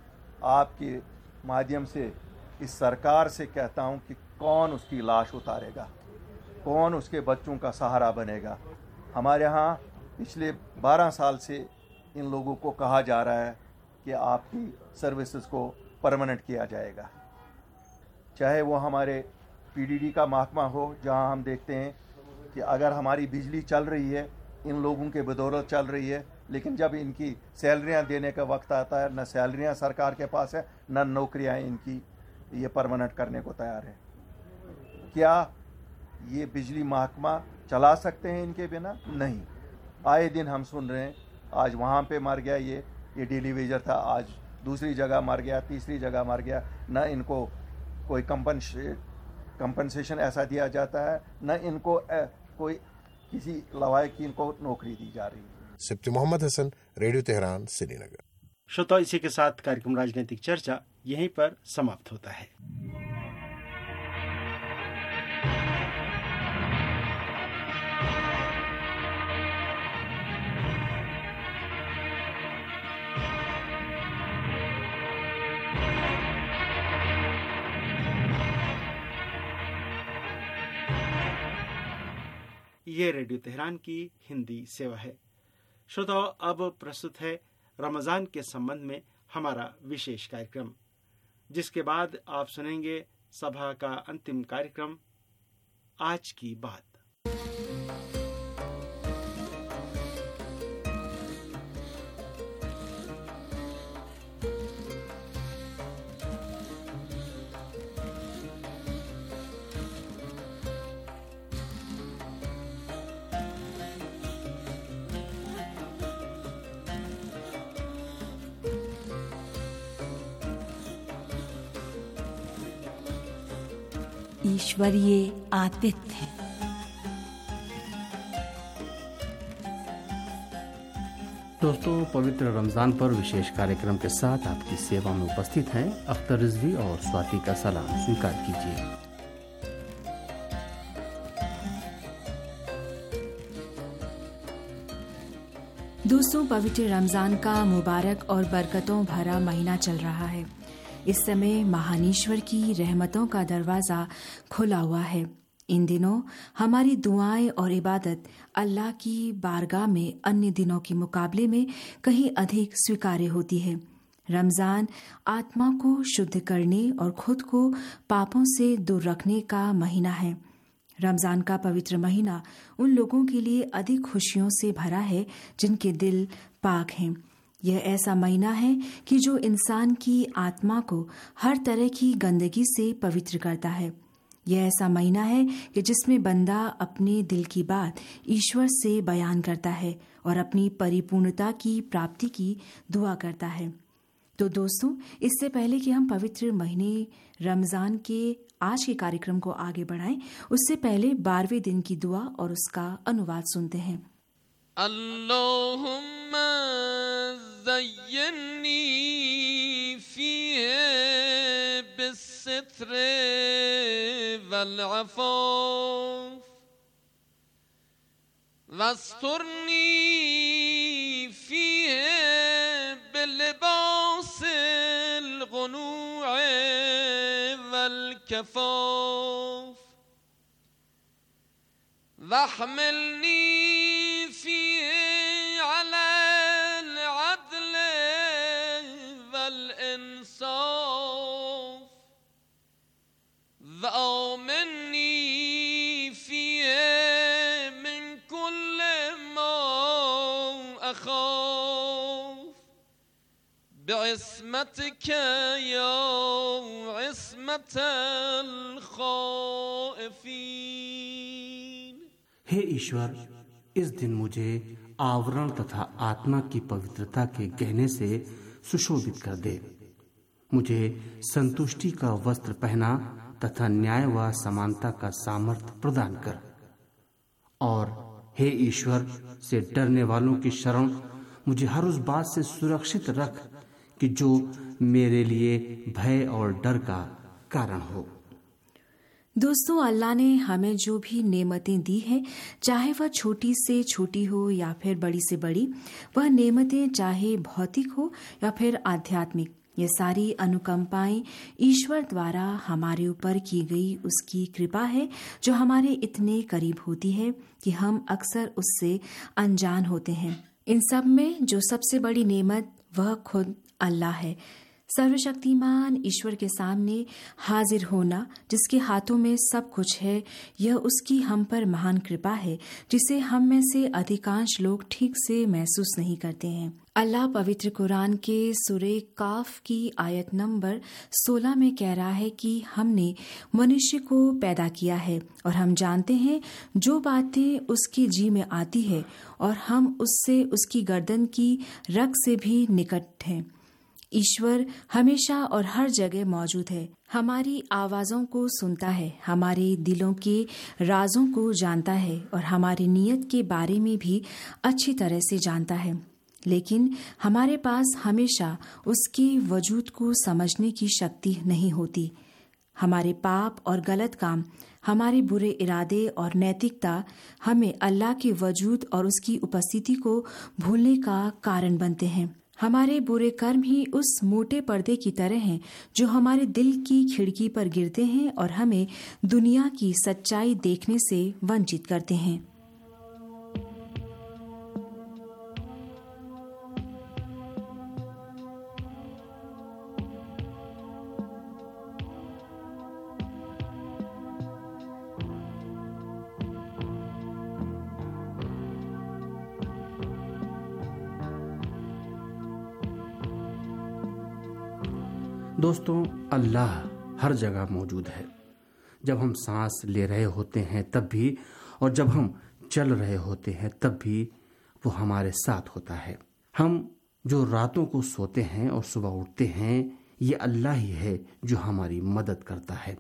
Speaker 9: आपके माध्यम से इस सरकार से कहता हूं कि कौन उसकी लाश उतारेगा, कौन उसके बच्चों का सहारा बनेगा। हमारे यहाँ पिछले 12 साल से इन लोगों को कहा जा रहा है कि आपकी सर्विसेज को परमानेंट किया जाएगा, चाहे वो हमारे पीडीडी का महकमा हो, जहां हम देखते हैं कि अगर हमारी बिजली चल रही है इन लोगों के बदौलत चल रही है, लेकिन जब इनकी सैलरियां देने का वक्त आता है, न सैलरियां सरकार के पास है, न नौकरियां इनकी ये परमानेंट करने को तैयार है। क्या ये बिजली महकमा चला सकते हैं इनके बिना? नहीं। आए दिन हम सुन रहे हैं, आज वहाँ पे मर गया ये डेली वेजर था, आज दूसरी जगह मर गया, तीसरी जगह मर गया। न इनको कोई कंपनसेशन ऐसा दिया जाता है, न इनको कोई किसी लवायक की इनको नौकरी दी जा रही है।
Speaker 8: Sibte Mohammad Hasan, radio Tehran, Srinagar.
Speaker 1: श्रोताओ, इसी के साथ कार्यक्रम राजनीतिक चर्चा यहीं पर समाप्त होता है। ये रेडियो तेहरान की हिंदी सेवा है। श्रोताओ, अब प्रस्तुत है रमजान के संबंध में हमारा विशेष कार्यक्रम, जिसके बाद आप सुनेंगे सभा का अंतिम कार्यक्रम आज की बात।
Speaker 2: ईश्वरीय आतिथ्य है।
Speaker 10: दोस्तों, पवित्र रमजान पर विशेष कार्यक्रम के साथ आपकी सेवा में उपस्थित हैं अख्तर रिजवी और स्वाति का सलाम स्वीकार कीजिए।
Speaker 11: दोस्तों, पवित्र रमजान का मुबारक और बरकतों भरा महीना चल रहा है। इस समय महान ईश्वर की रहमतों का दरवाजा खुला हुआ है। इन दिनों हमारी दुआएं और इबादत अल्लाह की बारगाह में अन्य दिनों के मुकाबले में कहीं अधिक स्वीकार्य होती है। रमजान आत्मा को शुद्ध करने और खुद को पापों से दूर रखने का महीना है। रमजान का पवित्र महीना उन लोगों के लिए अधिक खुशियों से भरा है जिनके दिल पाक हैं। यह ऐसा महीना है कि जो इंसान की आत्मा को हर तरह की गंदगी से पवित्र करता है। यह ऐसा महीना है कि जिसमें बंदा अपने दिल की बात ईश्वर से बयान करता है और अपनी परिपूर्णता की प्राप्ति की दुआ करता है। तो दोस्तों, इससे पहले कि हम पवित्र महीने रमजान के आज के कार्यक्रम को आगे बढ़ाएं, उससे पहले 12वें दिन की दुआ और उसका अनुवाद सुनते हैं।
Speaker 12: अल्लाहुम्मा ज़य्यिनी फ़ीहि बिस्सित्रि वल अफ़ाफ़ वस्तुरनी फ़ीहि बिलिबासिल गुनूअ वल कफ़ाफ़ वहमिलनी बिइस्मतिक या इस्मतल खाइफीन।
Speaker 10: हे ईश्वर, इस दिन मुझे आवरण तथा आत्मा की पवित्रता के गहने से सुशोभित कर दे। मुझे संतुष्टि का वस्त्र पहना तथा न्याय व समानता का सामर्थ्य प्रदान कर। और हे ईश्वर, से डरने वालों की शरण मुझे हर उस बात से सुरक्षित रख कि जो मेरे लिए भय और डर का कारण हो।
Speaker 11: दोस्तों, अल्लाह ने हमें जो भी नेमतें दी हैं, चाहे वह छोटी से छोटी हो या फिर बड़ी से बड़ी, वह नेमतें चाहे भौतिक हो या फिर आध्यात्मिक, ये सारी अनुकंपाएं ईश्वर द्वारा हमारे ऊपर की गई उसकी कृपा है, जो हमारे इतने करीब होती है कि हम अक्सर उससे अनजान होते हैं। इन सब में जो सबसे बड़ी नेमत वह खुद अल्लाह है। सर्वशक्तिमान ईश्वर के सामने हाजिर होना, जिसके हाथों में सब कुछ है, यह उसकी हम पर महान कृपा है, जिसे हम में से अधिकांश लोग ठीक से महसूस नहीं करते हैं। अल्लाह पवित्र कुरान के सूरे काफ की आयत नंबर 16 में कह रहा है कि हमने मनुष्य को पैदा किया है और हम जानते हैं जो बातें उसके जी में आती है, और हम उससे उसकी गर्दन की रग से भी निकट हैं। ईश्वर हमेशा और हर जगह मौजूद है, हमारी आवाज़ों को सुनता है, हमारे दिलों के राजों को जानता है और हमारी नीयत के बारे में भी अच्छी तरह से जानता है। लेकिन हमारे पास हमेशा उसके वजूद को समझने की शक्ति नहीं होती। हमारे पाप और गलत काम, हमारे बुरे इरादे और नैतिकता हमें अल्लाह के वजूद और उसकी उपस्थिति को भूलने का कारण बनते हैं। हमारे बुरे कर्म ही उस मोटे पर्दे की तरह हैं जो हमारे दिल की खिड़की पर गिरते हैं और हमें दुनिया की सच्चाई देखने से वंचित करते हैं।
Speaker 10: दोस्तों, अल्लाह हर जगह मौजूद है। जब हम सांस ले रहे होते हैं तब भी, और जब हम चल रहे होते हैं तब भी वो हमारे साथ होता है। हम जो रातों को सोते हैं और सुबह उठते हैं, ये अल्लाह ही है जो हमारी मदद करता है।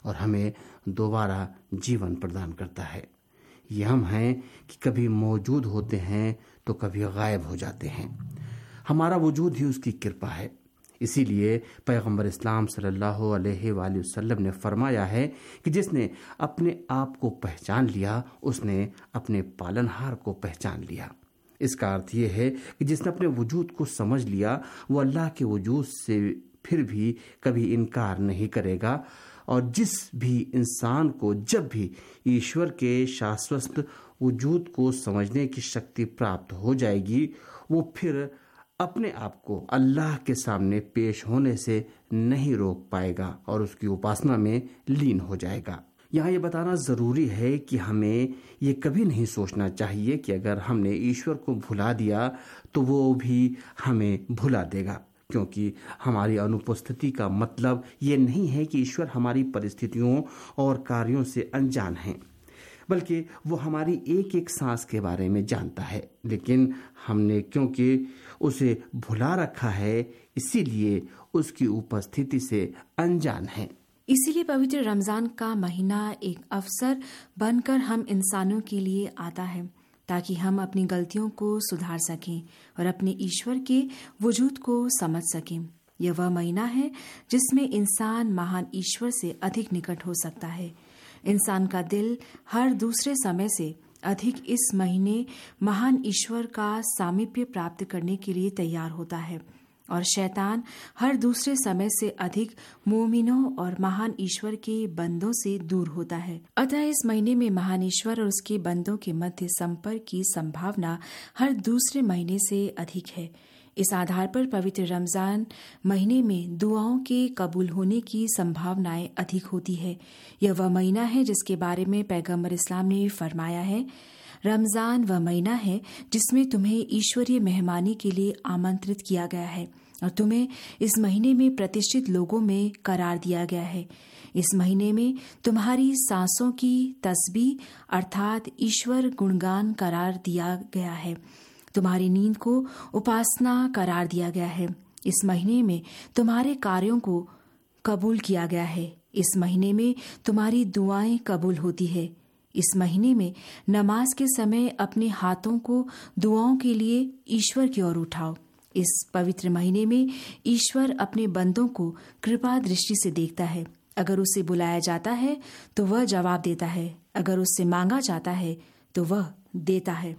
Speaker 10: और हमें दोबारा जीवन प्रदान करता है। ये हम हैं कि कभी मौजूद होते हैं तो कभी गायब हो जाते हैं। हमारा वजूद ही उसकी कृपा है। इसीलिए पैगंबर इस्लाम सल्लल्लाहु अलैहि वसल्लम ने फरमाया है कि जिसने अपने आप को पहचान लिया उसने अपने पालनहार को पहचान लिया। इसका अर्थ ये है कि जिसने अपने वजूद को समझ लिया वो अल्लाह के वजूद से फिर भी कभी इनकार नहीं करेगा। और जिस भी इंसान को जब भी ईश्वर के शाश्वत वजूद को समझने की शक्ति प्राप्त हो जाएगी वो फिर अपने आप को अल्लाह के सामने पेश होने से नहीं रोक पाएगा और उसकी उपासना में लीन हो जाएगा। यहाँ ये बताना ज़रूरी है कि हमें ये कभी नहीं सोचना चाहिए कि अगर हमने ईश्वर को भुला दिया तो वो भी हमें भुला देगा, क्योंकि हमारी अनुपस्थिति का मतलब ये नहीं है कि ईश्वर हमारी परिस्थितियों और कार्यों से अनजान हैं, बल्कि वो हमारी एक एक सांस के बारे में जानता है। लेकिन हमने क्योंकि उसे भुला रखा है इसीलिए उसकी उपस्थिति से अनजान है।
Speaker 11: इसीलिए पवित्र रमजान का महीना एक अवसर बनकर हम इंसानों के लिए आता है ताकि हम अपनी गलतियों को सुधार सकें और अपने ईश्वर के वजूद को समझ सकें। यह वह महीना है जिसमें इंसान महान ईश्वर से अधिक निकट हो सकता है। इंसान का दिल हर दूसरे समय से अधिक इस महीने महान ईश्वर का सामीप्य प्राप्त करने के लिए तैयार होता है और शैतान हर दूसरे समय से अधिक मोमिनों और महान ईश्वर के बंदों से दूर होता है। अतः इस महीने में महान ईश्वर और उसके बंदों के मध्य संपर्क की संभावना हर दूसरे महीने से अधिक है। इस आधार पर पवित्र रमजान महीने में दुआओं के कबूल होने की संभावनाएं अधिक होती है। यह वह महीना है जिसके बारे में पैगंबर इस्लाम ने फरमाया है, रमजान वह महीना है जिसमें तुम्हें ईश्वरीय मेहमानी के लिए आमंत्रित किया गया है और तुम्हें इस महीने में प्रतिष्ठित लोगों में करार दिया गया है। इस महीने में तुम्हारी सांसों की तस्बीह अर्थात ईश्वर गुणगान करार दिया गया है। तुम्हारी नींद को उपासना करार दिया गया है। इस महीने में तुम्हारे कार्यों को कबूल किया गया है। इस महीने में तुम्हारी दुआएं कबूल होती है। इस महीने में नमाज के समय अपने हाथों को दुआओं के लिए ईश्वर की ओर उठाओ। इस पवित्र महीने में ईश्वर अपने बंदों को कृपा दृष्टि से देखता है। अगर उसे बुलाया जाता है तो वह जवाब देता है, अगर उससे मांगा जाता है तो वह देता है।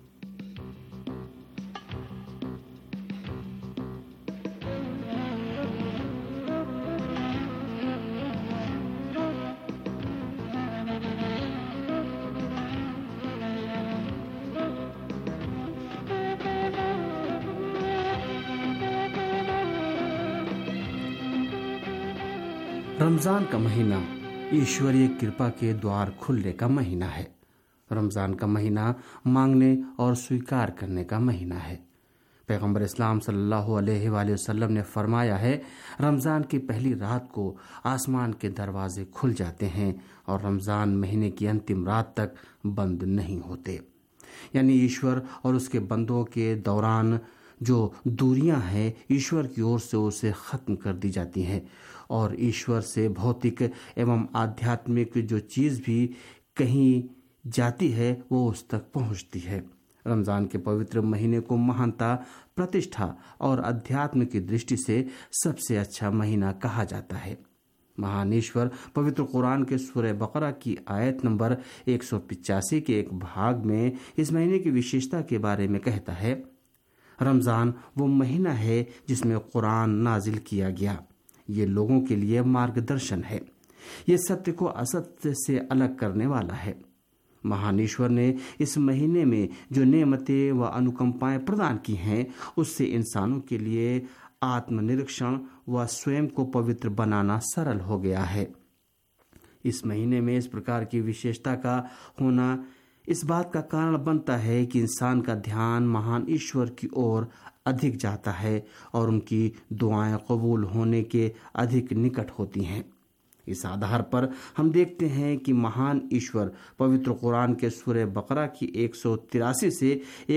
Speaker 10: रमजान का महीना ईश्वरीय कृपा के द्वार खुलने का महीना है। रमजान का महीना मांगने और स्वीकार करने का महीना है। पैगंबर इस्लाम सल्लल्लाहु अलैहि वसल्लम ने फरमाया है, रमजान की पहली रात को आसमान के दरवाजे खुल जाते हैं और रमजान महीने की अंतिम रात तक बंद नहीं होते। यानी ईश्वर और उसके बंदों के दौरान जो दूरियां हैं ईश्वर की ओर से उसे खत्म कर दी जाती हैं और ईश्वर से भौतिक एवं आध्यात्मिक जो चीज़ भी कहीं जाती है वो उस तक पहुंचती है। रमज़ान के पवित्र महीने को महानता, प्रतिष्ठा और अध्यात्म की दृष्टि से सबसे अच्छा महीना कहा जाता है। महान ईश्वर पवित्र कुरान के सूरह बकरा की आयत नंबर 185 के एक भाग में इस महीने की विशेषता के बारे में कहता है, रमज़ान वो महीना है जिसमें कुरान नाजिल किया गया। ये लोगों के लिए मार्गदर्शन है। ये सत्य को असत्य से अलग करने वाला है। महान ईश्वर ने इस महीने में जो नेमतें व अनुकंपाएं प्रदान की हैं उससे इंसानों के लिए आत्मनिरीक्षण व स्वयं को पवित्र बनाना सरल हो गया है। इस महीने में इस प्रकार की विशेषता का होना इस बात का कारण बनता है कि इंसान का ध्यान महान ईश्वर की ओर अधिक जाता है और उनकी दुआएं कबूल होने के अधिक निकट होती हैं। इस आधार पर हम देखते हैं कि महान ईश्वर पवित्र कुरान के सूरह बकरा की 183 से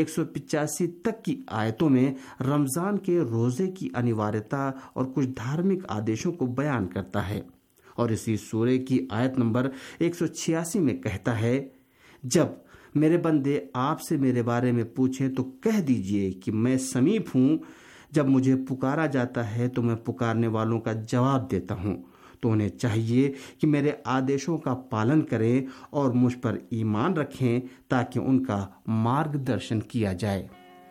Speaker 10: 185 तक की आयतों में रमज़ान के रोज़े की अनिवार्यता और कुछ धार्मिक आदेशों को बयान करता है और इसी सूरे की आयत नंबर 186 में कहता है, जब मेरे बंदे आपसे मेरे बारे में पूछें तो कह दीजिए कि मैं समीप हूँ। जब मुझे पुकारा जाता है तो मैं पुकारने वालों का जवाब देता हूँ। तो उन्हें चाहिए कि मेरे आदेशों का पालन करें और मुझ पर ईमान रखें ताकि उनका मार्गदर्शन किया जाए।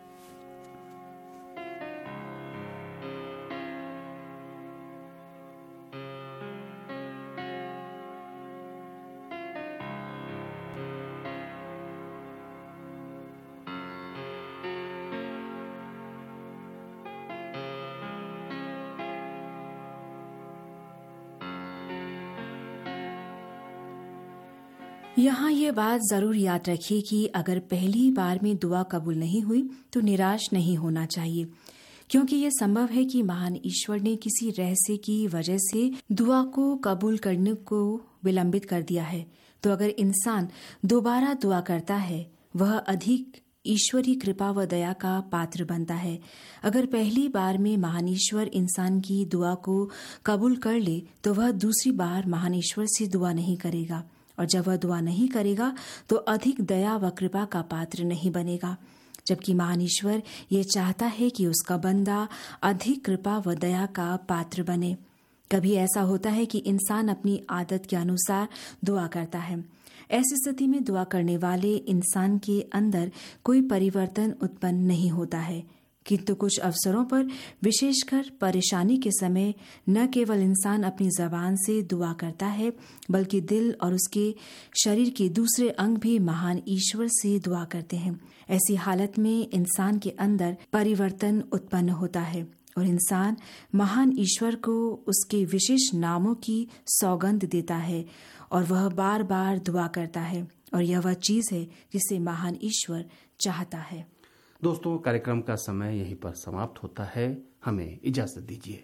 Speaker 11: यहाँ ये बात जरूर याद रखिए कि अगर पहली बार में दुआ कबूल नहीं हुई तो निराश नहीं होना चाहिए, क्योंकि ये संभव है कि महान ईश्वर ने किसी रहस्य की वजह से दुआ को कबूल करने को विलंबित कर दिया है। तो अगर इंसान दोबारा दुआ करता है, वह अधिक ईश्वरी कृपा व दया का पात्र बनता है। अगर पहली बार में महान ईश्वर इंसान की दुआ को कबूल कर ले तो वह दूसरी बार महान ईश्वर से दुआ नहीं करेगा, और जब वह दुआ नहीं करेगा तो अधिक दया व कृपा का पात्र नहीं बनेगा। जबकि महान ईश्वर ये चाहता है कि उसका बंदा अधिक कृपा व दया का पात्र बने। कभी ऐसा होता है कि इंसान अपनी आदत के अनुसार दुआ करता है। ऐसी स्थिति में दुआ करने वाले इंसान के अंदर कोई परिवर्तन उत्पन्न नहीं होता है, किंतु कुछ अवसरों पर, विशेषकर परेशानी के समय, न केवल इंसान अपनी जबान से दुआ करता है बल्कि दिल और उसके शरीर के दूसरे अंग भी महान ईश्वर से दुआ करते हैं। ऐसी हालत में इंसान के अंदर परिवर्तन उत्पन्न होता है और इंसान महान ईश्वर को उसके विशेष नामों की सौगंध देता है और वह बार बार दुआ करता है, और यह वह चीज है जिसे महान ईश्वर चाहता है।
Speaker 10: दोस्तों, कार्यक्रम का समय यहीं पर समाप्त होता है। हमें इजाजत दीजिए।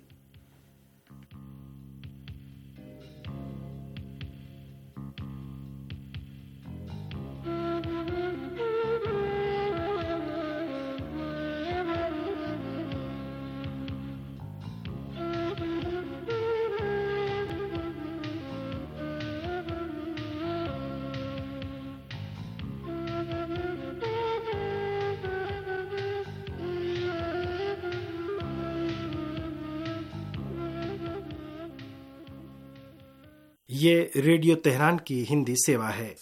Speaker 13: ये रेडियो तेहरान की हिंदी सेवा है।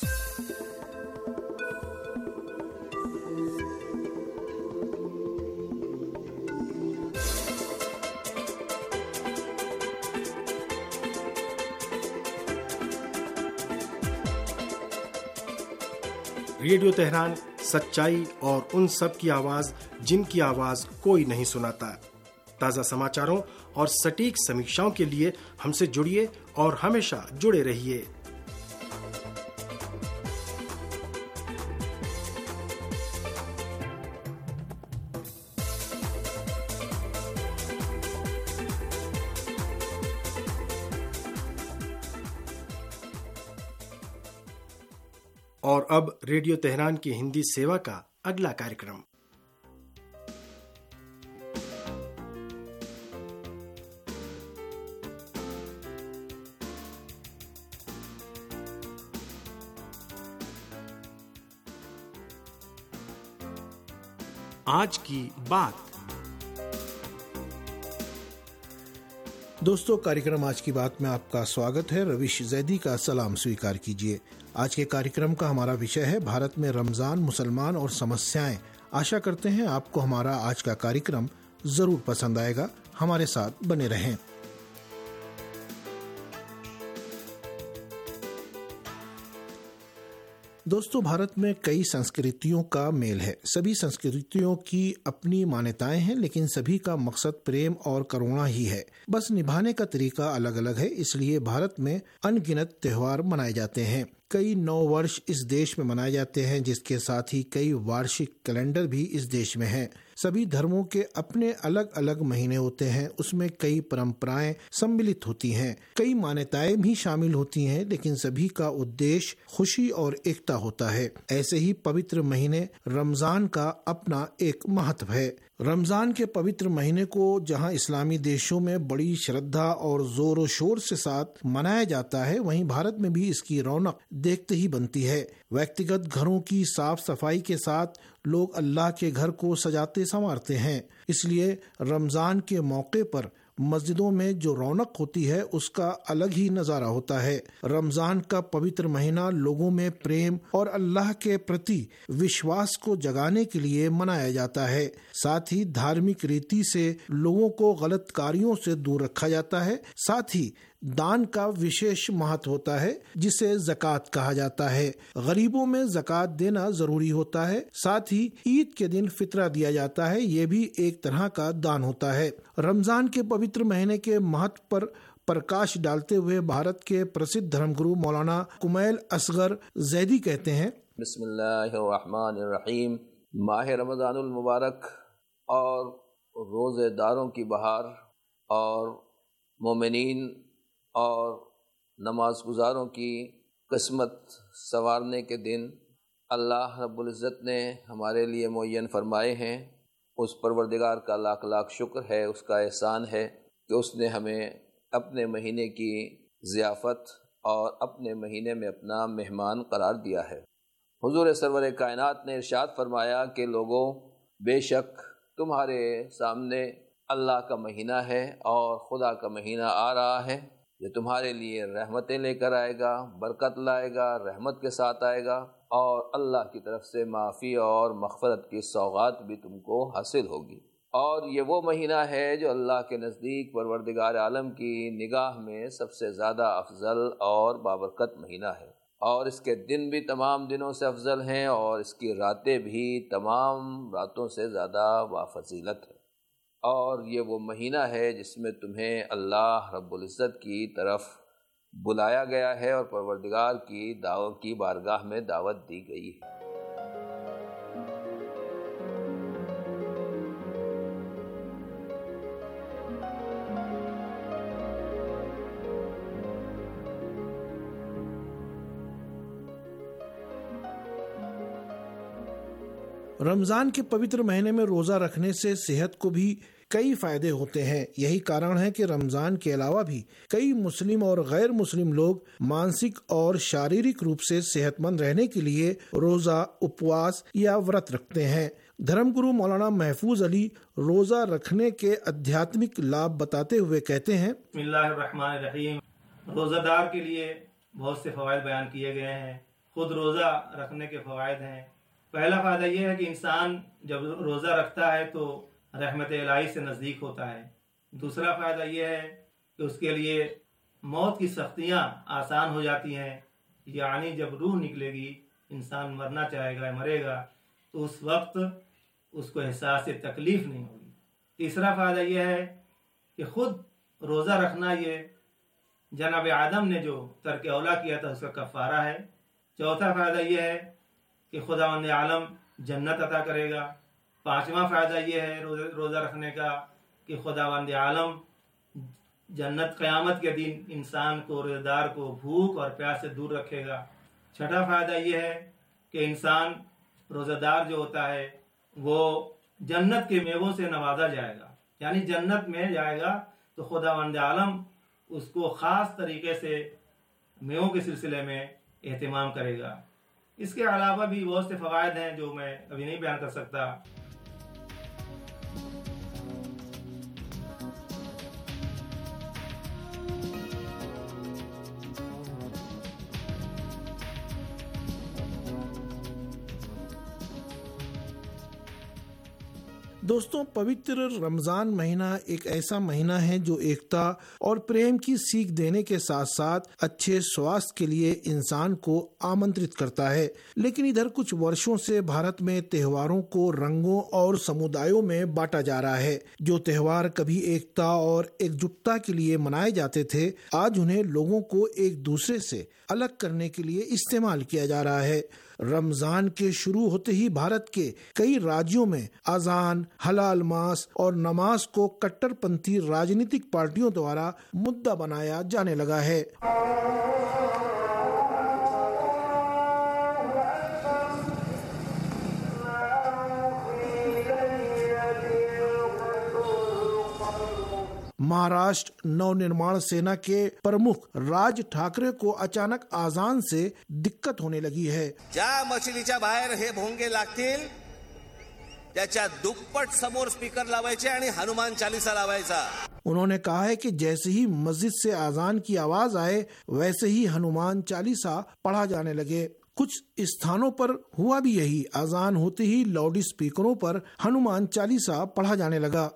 Speaker 13: रेडियो तेहरान सच्चाई और उन सब की आवाज जिनकी आवाज कोई नहीं सुनाता। ताज़ा समाचारों और सटीक समीक्षाओं के लिए हमसे जुड़िए और हमेशा जुड़े रहिए। और अब रेडियो तेहरान की हिंदी सेवा का अगला कार्यक्रम। आज की बात।
Speaker 8: दोस्तों, कार्यक्रम आज की बात में आपका स्वागत है। रविश जैदी का सलाम स्वीकार कीजिए। आज के कार्यक्रम का हमारा विषय है भारत में रमजान, मुसलमान और समस्याएं। आशा करते हैं आपको हमारा आज का कार्यक्रम जरूर पसंद आएगा। हमारे साथ बने रहें। दोस्तों, भारत में कई संस्कृतियों का मेल है। सभी संस्कृतियों की अपनी मान्यताएं हैं, लेकिन सभी का मकसद प्रेम और करुणा ही है। बस निभाने का तरीका अलग अलग है। इसलिए भारत में अनगिनत त्योहार मनाए जाते हैं। कई नव वर्ष इस देश में मनाए जाते हैं, जिसके साथ ही कई वार्षिक कैलेंडर भी इस देश में हैं। सभी धर्मों के अपने अलग अलग महीने होते हैं, उसमें कई परंपराएं सम्मिलित होती हैं, कई मान्यताएं भी शामिल होती हैं, लेकिन सभी का उद्देश्य खुशी और एकता होता है। ऐसे ही पवित्र महीने रमजान का अपना एक महत्व है। रमजान के पवित्र महीने को जहां इस्लामी देशों में बड़ी श्रद्धा और जोर शोर से साथ मनाया जाता है, वहीं भारत में भी इसकी रौनक देखते ही बनती है। व्यक्तिगत घरों की साफ सफाई के साथ लोग अल्लाह के घर को सजाते संवारते हैं। इसलिए रमजान के मौके पर मस्जिदों में जो रौनक होती है उसका अलग ही नजारा होता है। रमजान का पवित्र महीना लोगों में प्रेम और अल्लाह के प्रति विश्वास को जगाने के लिए मनाया जाता है। साथ ही धार्मिक रीति से लोगों को गलत कार्यों से दूर रखा जाता है। साथ ही दान का विशेष महत्व होता है, जिसे ज़कात कहा जाता है। गरीबों में ज़कात देना जरूरी होता है। साथ ही ईद के दिन फितरा दिया जाता है, ये भी एक तरह का दान होता है। रमजान के पवित्र महीने के महत्व पर प्रकाश डालते हुए भारत के प्रसिद्ध धर्मगुरु मौलाना कुमैल असगर जैदी कहते हैं,
Speaker 14: बिस्मिल्लाहिर्रहमानिर्रहीम। माह रमजानुल मुबारक और रोज़ेदारों की बहार और मोमिनीन और नमाज गुजारों की किस्मत संवारने के दिन अल्लाह रब्बुल इज़्ज़त ने हमारे लिए मुअय्यन फरमाए हैं। उस परवरदिगार का लाख लाख शुक्र है, उसका एहसान है कि उसने हमें अपने महीने की ज़ियाफ़त और अपने महीने में अपना मेहमान करार दिया है। हुज़ूर सरवर कायनात ने इरशाद फरमाया कि लोगों, बेशक तुम्हारे सामने अल्लाह का महीना है और खुदा का महीना आ रहा है, जो तुम्हारे लिए रहमतें लेकर आएगा, बरकत लाएगा, रहमत के साथ आएगा और अल्लाह की तरफ से माफ़ी और मग़फ़िरत की सौगात भी तुमको हासिल होगी। और ये वो महीना है जो अल्लाह के नज़दीक परवरदिगार आलम की निगाह में सबसे ज़्यादा अफजल और बाबरकत महीना है। और इसके दिन भी तमाम दिनों से अफजल हैं और इसकी रातें भी तमाम रातों से ज़्यादा बाफजीलत है। और ये वो महीना है जिसमें तुम्हें अल्लाह रब्बुल इज़्ज़त की तरफ बुलाया गया है और परवरदिगार की बारगाह में दावत दी गई है।
Speaker 8: रमजान के पवित्र महीने में रोजा रखने से सेहत को भी कई फायदे होते हैं। यही कारण है कि रमजान के अलावा भी कई मुस्लिम और गैर मुस्लिम लोग मानसिक और शारीरिक रूप से सेहतमंद रहने के लिए रोजा, उपवास या व्रत रखते हैं। धर्मगुरु मौलाना महफूज अली रोजा रखने के आध्यात्मिक लाभ बताते हुए कहते हैं,
Speaker 15: बिस्मिल्लाहिर्रहमानिर्रहीम। रोजादार के लिए बहुत से फवायद बयान किए गए हैं। खुद रोजा रखने के फवायद हैं। पहला फायदा यह है कि इंसान जब रोजा रखता है तो रहमत इलाही से नज़दीक होता है। दूसरा फ़ायदा यह है कि उसके लिए मौत की सख्तियाँ आसान हो जाती हैं, यानी जब रूह निकलेगी, इंसान मरना चाहेगा, मरेगा, तो उस वक्त उसको एहसास तकलीफ़ नहीं होगी। तीसरा फ़ायदा यह है कि ख़ुद रोज़ा रखना ये जनाब आदम ने जो तर्क औला किया था उसका कफ़ारा है। चौथा फ़ायदा यह है कि खुदावंद आलम जन्नत अता करेगा। पांचवा फ़ायदा ये है रोज़ा रखने का कि खुदावंद आलम जन्नत क़यामत के दिन इंसान को, रोज़ेदार को भूख और प्यास से दूर रखेगा। छठा फ़ायदा ये है कि इंसान रोज़ेदार जो होता है वो जन्नत के मेवों से नवाजा जाएगा, यानी जन्नत में जाएगा तो खुदावंद आलम उसको ख़ास तरीके से मेवों के सिलसिले में एहतिमाम करेगा। इसके अलावा भी बहुत से फ़वायद हैं जो मैं अभी नहीं बयान कर सकता।
Speaker 8: दोस्तों, पवित्र रमजान महीना एक ऐसा महीना है जो एकता और प्रेम की सीख देने के साथ साथ अच्छे स्वास्थ्य के लिए इंसान को आमंत्रित करता है। लेकिन इधर कुछ वर्षों से भारत में त्योहारों को रंगों और समुदायों में बांटा जा रहा है। जो त्योहार कभी एकता और एकजुटता के लिए मनाए जाते थे, आज उन्हें लोगों को एक दूसरे से अलग करने के लिए इस्तेमाल किया जा रहा है।
Speaker 16: रमजान के शुरू होते ही भारत के कई राज्यों में अजान, हलाल मांस और नमाज को कट्टरपंथी राजनीतिक पार्टियों द्वारा मुद्दा बनाया जाने लगा है। महाराष्ट्र नवनिर्माण सेना के प्रमुख राज ठाकरे को अचानक आजान से दिक्कत होने लगी है।
Speaker 17: ज्या मशिदीच्या बाहेर हे भोंगे लागतील त्याच्या दुप्पट समोर स्पीकर लावायचे आणि हनुमान चालीसा लावायचा।
Speaker 16: उन्होंने कहा है कि जैसे ही मस्जिद से आजान की आवाज आए वैसे ही हनुमान चालीसा पढ़ा जाने लगे। कुछ स्थानों पर हुआ भी यही। आजान होते ही लाउड स्पीकरों पर हनुमान चालीसा पढ़ा जाने लगा।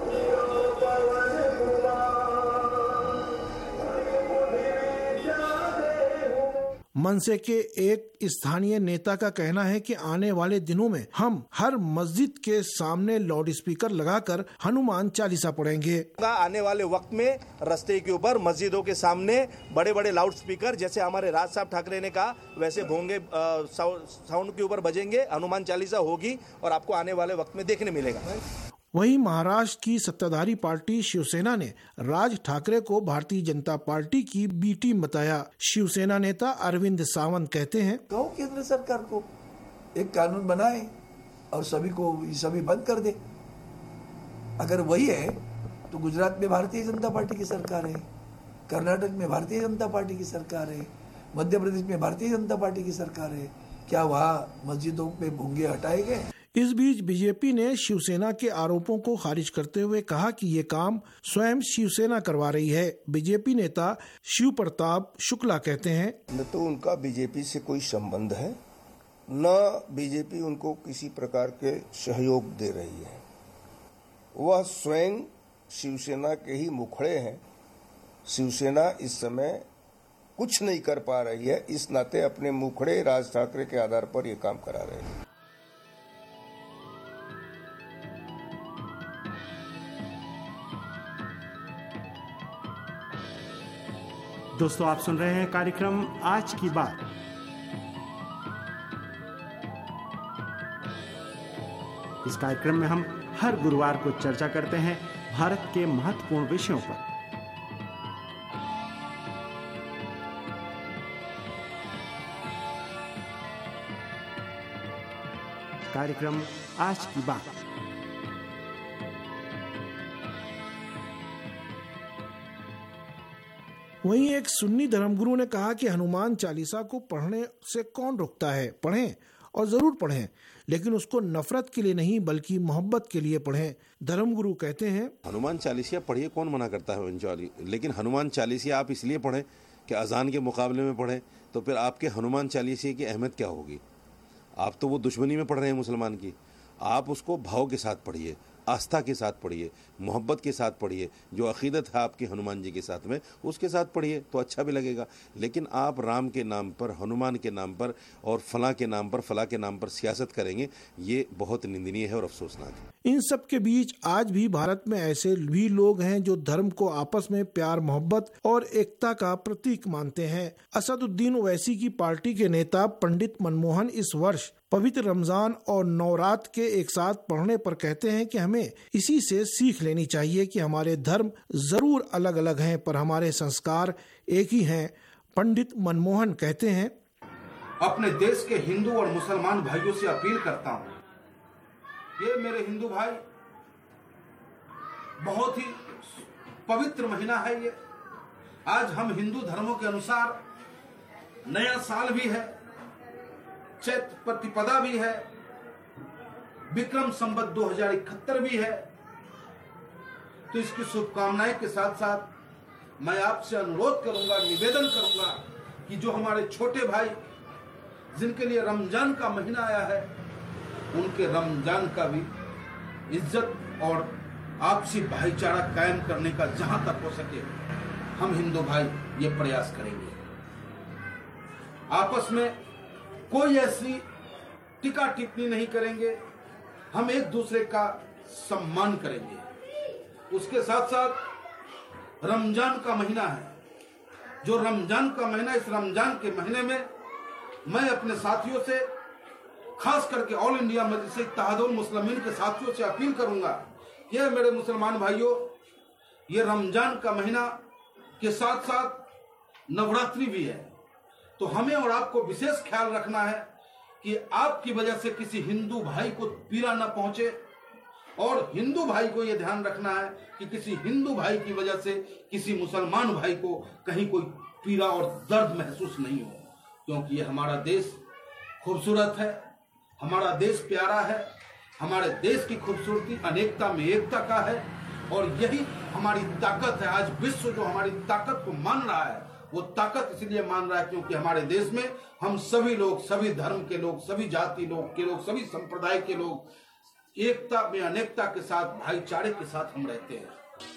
Speaker 16: मनसे के एक स्थानीय नेता का कहना है कि आने वाले दिनों में हम हर मस्जिद के सामने लाउड स्पीकर लगाकर हनुमान चालीसा पढ़ेंगे।
Speaker 18: आने वाले वक्त में रास्ते के ऊपर मस्जिदों के सामने बड़े बड़े लाउड स्पीकर, जैसे हमारे राज साहब ठाकरे ने कहा, वैसे भोंगे साउंड के ऊपर बजेंगे, हनुमान चालीसा होगी और आपको आने वाले वक्त में देखने मिलेगा।
Speaker 16: वहीं महाराष्ट्र की सत्ताधारी पार्टी शिवसेना ने राज ठाकरे को भारतीय जनता पार्टी की बी टीम बताया। शिवसेना नेता अरविंद सावंत कहते हैं,
Speaker 19: कहो केंद्र सरकार को एक कानून बनाए और सभी बंद कर दे। अगर वही है तो गुजरात में भारतीय जनता पार्टी की सरकार है, कर्नाटक में भारतीय जनता पार्टी की सरकार है, मध्य प्रदेश में भारतीय जनता पार्टी की सरकार है। क्या वहाँ मस्जिदों पे भोंगे हटाए गए?
Speaker 16: इस बीच बीजेपी ने शिवसेना के आरोपों को खारिज करते हुए कहा कि ये काम स्वयं शिवसेना करवा रही है। बीजेपी नेता शिव प्रताप शुक्ला कहते हैं,
Speaker 20: न तो उनका बीजेपी से कोई संबंध है, न बीजेपी उनको किसी प्रकार के सहयोग दे रही है। वह स्वयं शिवसेना के ही मुखड़े हैं। शिवसेना इस समय कुछ नहीं कर पा रही है, इस नाते अपने मुखड़े राज ठाकरे के आधार पर ये काम करा रहे हैं।
Speaker 1: दोस्तों, आप सुन रहे हैं कार्यक्रम आज की बात। इस कार्यक्रम में हम हर गुरुवार को चर्चा करते हैं भारत के महत्वपूर्ण विषयों पर। कार्यक्रम आज की बात।
Speaker 16: वहीं एक सुन्नी धर्मगुरु ने कहा कि हनुमान चालीसा को पढ़ने से कौन रोकता है। पढ़ें और जरूर पढ़ें, लेकिन उसको नफरत के लिए नहीं बल्कि मोहब्बत के लिए पढ़ें। धर्मगुरु कहते हैं,
Speaker 21: हनुमान चालीसा पढ़िए, कौन मना करता है, लेकिन हनुमान चालीसा आप इसलिए पढ़ें कि अजान के मुकाबले में पढ़ें, तो फिर आपके हनुमान चालीसा की अहमियत क्या होगी? आप तो वो दुश्मनी में पढ़ रहे हैं मुसलमान की। आप उसको भाव के साथ पढ़िए, आस्था के साथ पढ़िए, मोहब्बत के साथ पढ़िए। जो अकीदत है आपकी हनुमान जी के साथ में, उसके साथ पढ़िए तो अच्छा भी लगेगा। लेकिन आप राम के नाम पर, हनुमान के नाम पर और फलां के नाम पर, फलां के नाम पर सियासत करेंगे, ये बहुत निंदनीय है और अफसोसनाक है।
Speaker 16: इन सब के बीच आज भी भारत में ऐसे भी लोग हैं जो धर्म को आपस में प्यार, मोहब्बत और एकता का प्रतीक मानते हैं। असदुद्दीन ओवैसी की पार्टी के नेता पंडित मनमोहन इस वर्ष पवित्र रमजान और नवरात के एक साथ पढ़ने पर कहते हैं कि हमें इसी से सीख लेनी चाहिए कि हमारे धर्म जरूर अलग अलग हैं पर हमारे संस्कार एक ही हैं। पंडित मनमोहन कहते हैं,
Speaker 22: अपने देश के हिंदू और मुसलमान भाइयों से अपील करता हूँ, ये मेरे हिंदू भाई, बहुत ही पवित्र महीना है ये। आज हम हिंदू धर्मों के अनुसार नया साल भी है, चैत्र प्रतिपदा भी है, विक्रम संवत 2071 भी है। तो इसकी शुभकामनाएं के साथ साथ मैं आपसे अनुरोध करूंगा, निवेदन करूंगा कि जो हमारे छोटे भाई जिनके लिए रमजान का महीना आया है, उनके रमजान का भी इज्जत और आपसी भाईचारा कायम करने का जहां तक हो सके हम हिंदू भाई ये प्रयास करेंगे। आपस में कोई ऐसी टीका टिप्पणी नहीं करेंगे, हम एक दूसरे का सम्मान करेंगे। उसके साथ साथ रमजान का महीना है, जो रमजान का महीना, इस रमजान के महीने में मैं अपने साथियों से, खास करके ऑल इंडिया मजलिस इत्तेहादुल मुस्लिमीन के साथियों से अपील करूंगा कि मेरे मुसलमान भाइयों, ये रमजान का महीना के साथ साथ नवरात्रि भी है, तो हमें और आपको विशेष ख्याल रखना है कि आपकी वजह से किसी हिंदू भाई को पीड़ा न पहुंचे, और हिंदू भाई को यह ध्यान रखना है कि किसी हिंदू भाई की वजह से किसी मुसलमान भाई को कहीं कोई पीड़ा और दर्द महसूस नहीं हो, क्योंकि ये हमारा देश खूबसूरत है, हमारा देश प्यारा है, हमारे देश की खूबसूरती अनेकता में एकता का है, और यही हमारी ताकत है। आज विश्व जो हमारी ताकत को मान रहा है, वो ताकत इसलिए मान रहा है क्योंकि हमारे देश में हम सभी लोग, सभी धर्म के लोग, सभी जाति लोग के लोग, सभी संप्रदाय के लोग एकता में अनेकता के साथ, भाईचारे के साथ हम रहते हैं।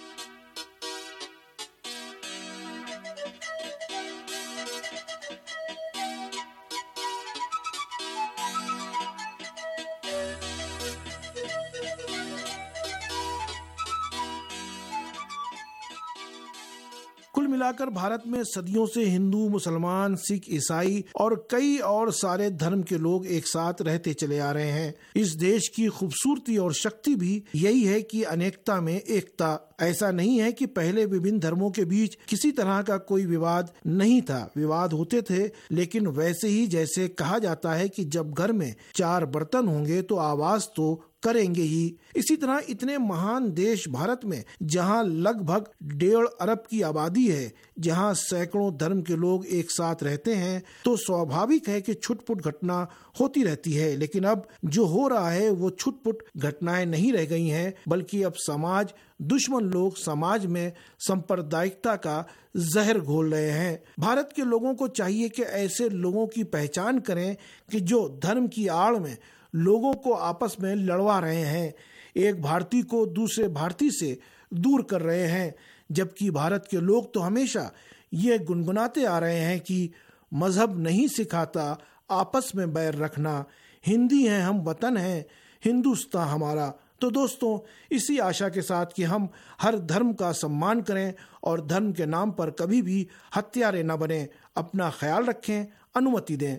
Speaker 16: कुल मिलाकर भारत में सदियों से हिंदू, मुसलमान, सिख, ईसाई और कई और सारे धर्म के लोग एक साथ रहते चले आ रहे हैं। इस देश की खूबसूरती और शक्ति भी यही है कि अनेकता में एकता। ऐसा नहीं है कि पहले विभिन्न धर्मों के बीच किसी तरह का कोई विवाद नहीं था, विवाद होते थे, लेकिन वैसे ही जैसे कहा जाता है कि जब घर में 4 बर्तन होंगे तो आवाज तो करेंगे ही। इसी तरह इतने महान देश भारत में, जहां लगभग 1.5 अरब की आबादी है, जहां सैकड़ों धर्म के लोग एक साथ रहते हैं, तो स्वाभाविक है कि छुटपुट घटना होती रहती है। लेकिन अब जो हो रहा है वो छुटपुट घटनाएं नहीं रह गई हैं, बल्कि अब समाज दुश्मन लोग समाज में सांप्रदायिकता का जहर घोल रहे हैं। भारत के लोगों को चाहिए कि ऐसे लोगों की पहचान करें कि जो धर्म की आड़ में लोगों को आपस में लड़वा रहे हैं, एक भारतीय को दूसरे भारतीय से दूर कर रहे हैं। जबकि भारत के लोग तो हमेशा ये गुनगुनाते आ रहे हैं कि मजहब नहीं सिखाता आपस में बैर रखना, हिंदी हैं हम, वतन है हिंदुस्तान हमारा। तो दोस्तों, इसी आशा के साथ कि हम हर धर्म का सम्मान करें और धर्म के नाम पर कभी भी हत्यारे न बने, अपना ख्याल रखें, अनुमति दें।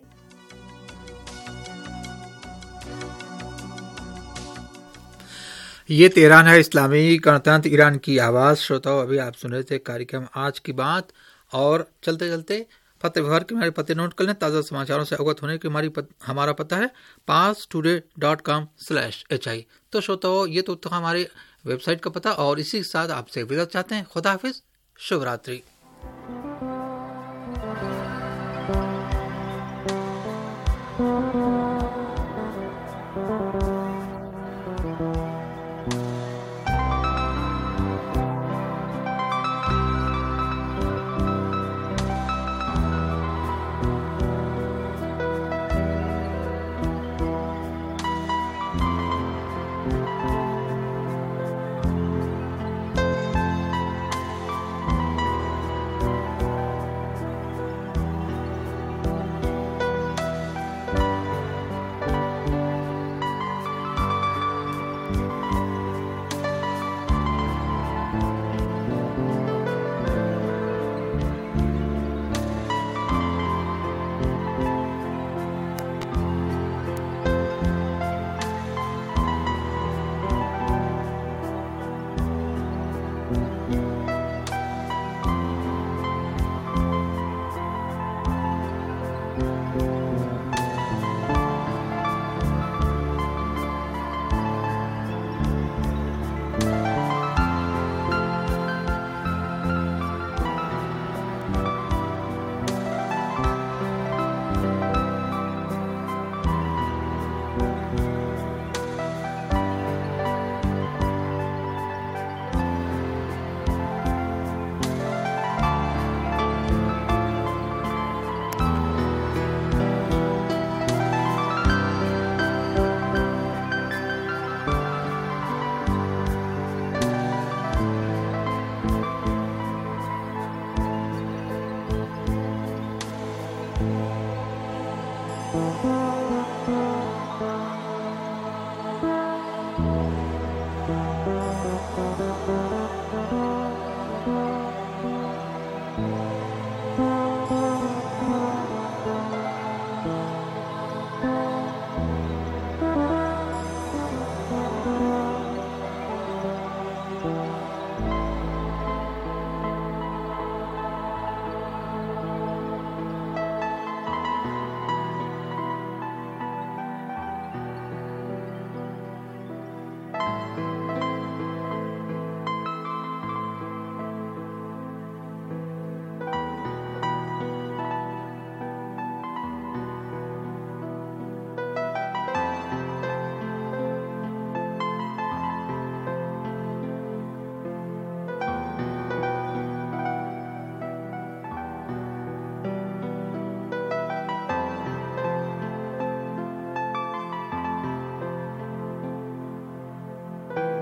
Speaker 3: ये तेहरान है, इस्लामी गणतंत्र ईरान की आवाज़। श्रोताओं, अभी आप सुन रहे थे कार्यक्रम आज की बात, और चलते चलते पत्र व्यवहार के हमारे पते नोट कर लें। ताज़ा समाचारों से अवगत होने के हमारा पता है parstoday.com/hi। तो श्रोताओं, ये तो हमारे वेबसाइट का पता, और इसी के साथ आपसे विदा चाहते हैं। खुदा हाफिज, शुभ रात्रि।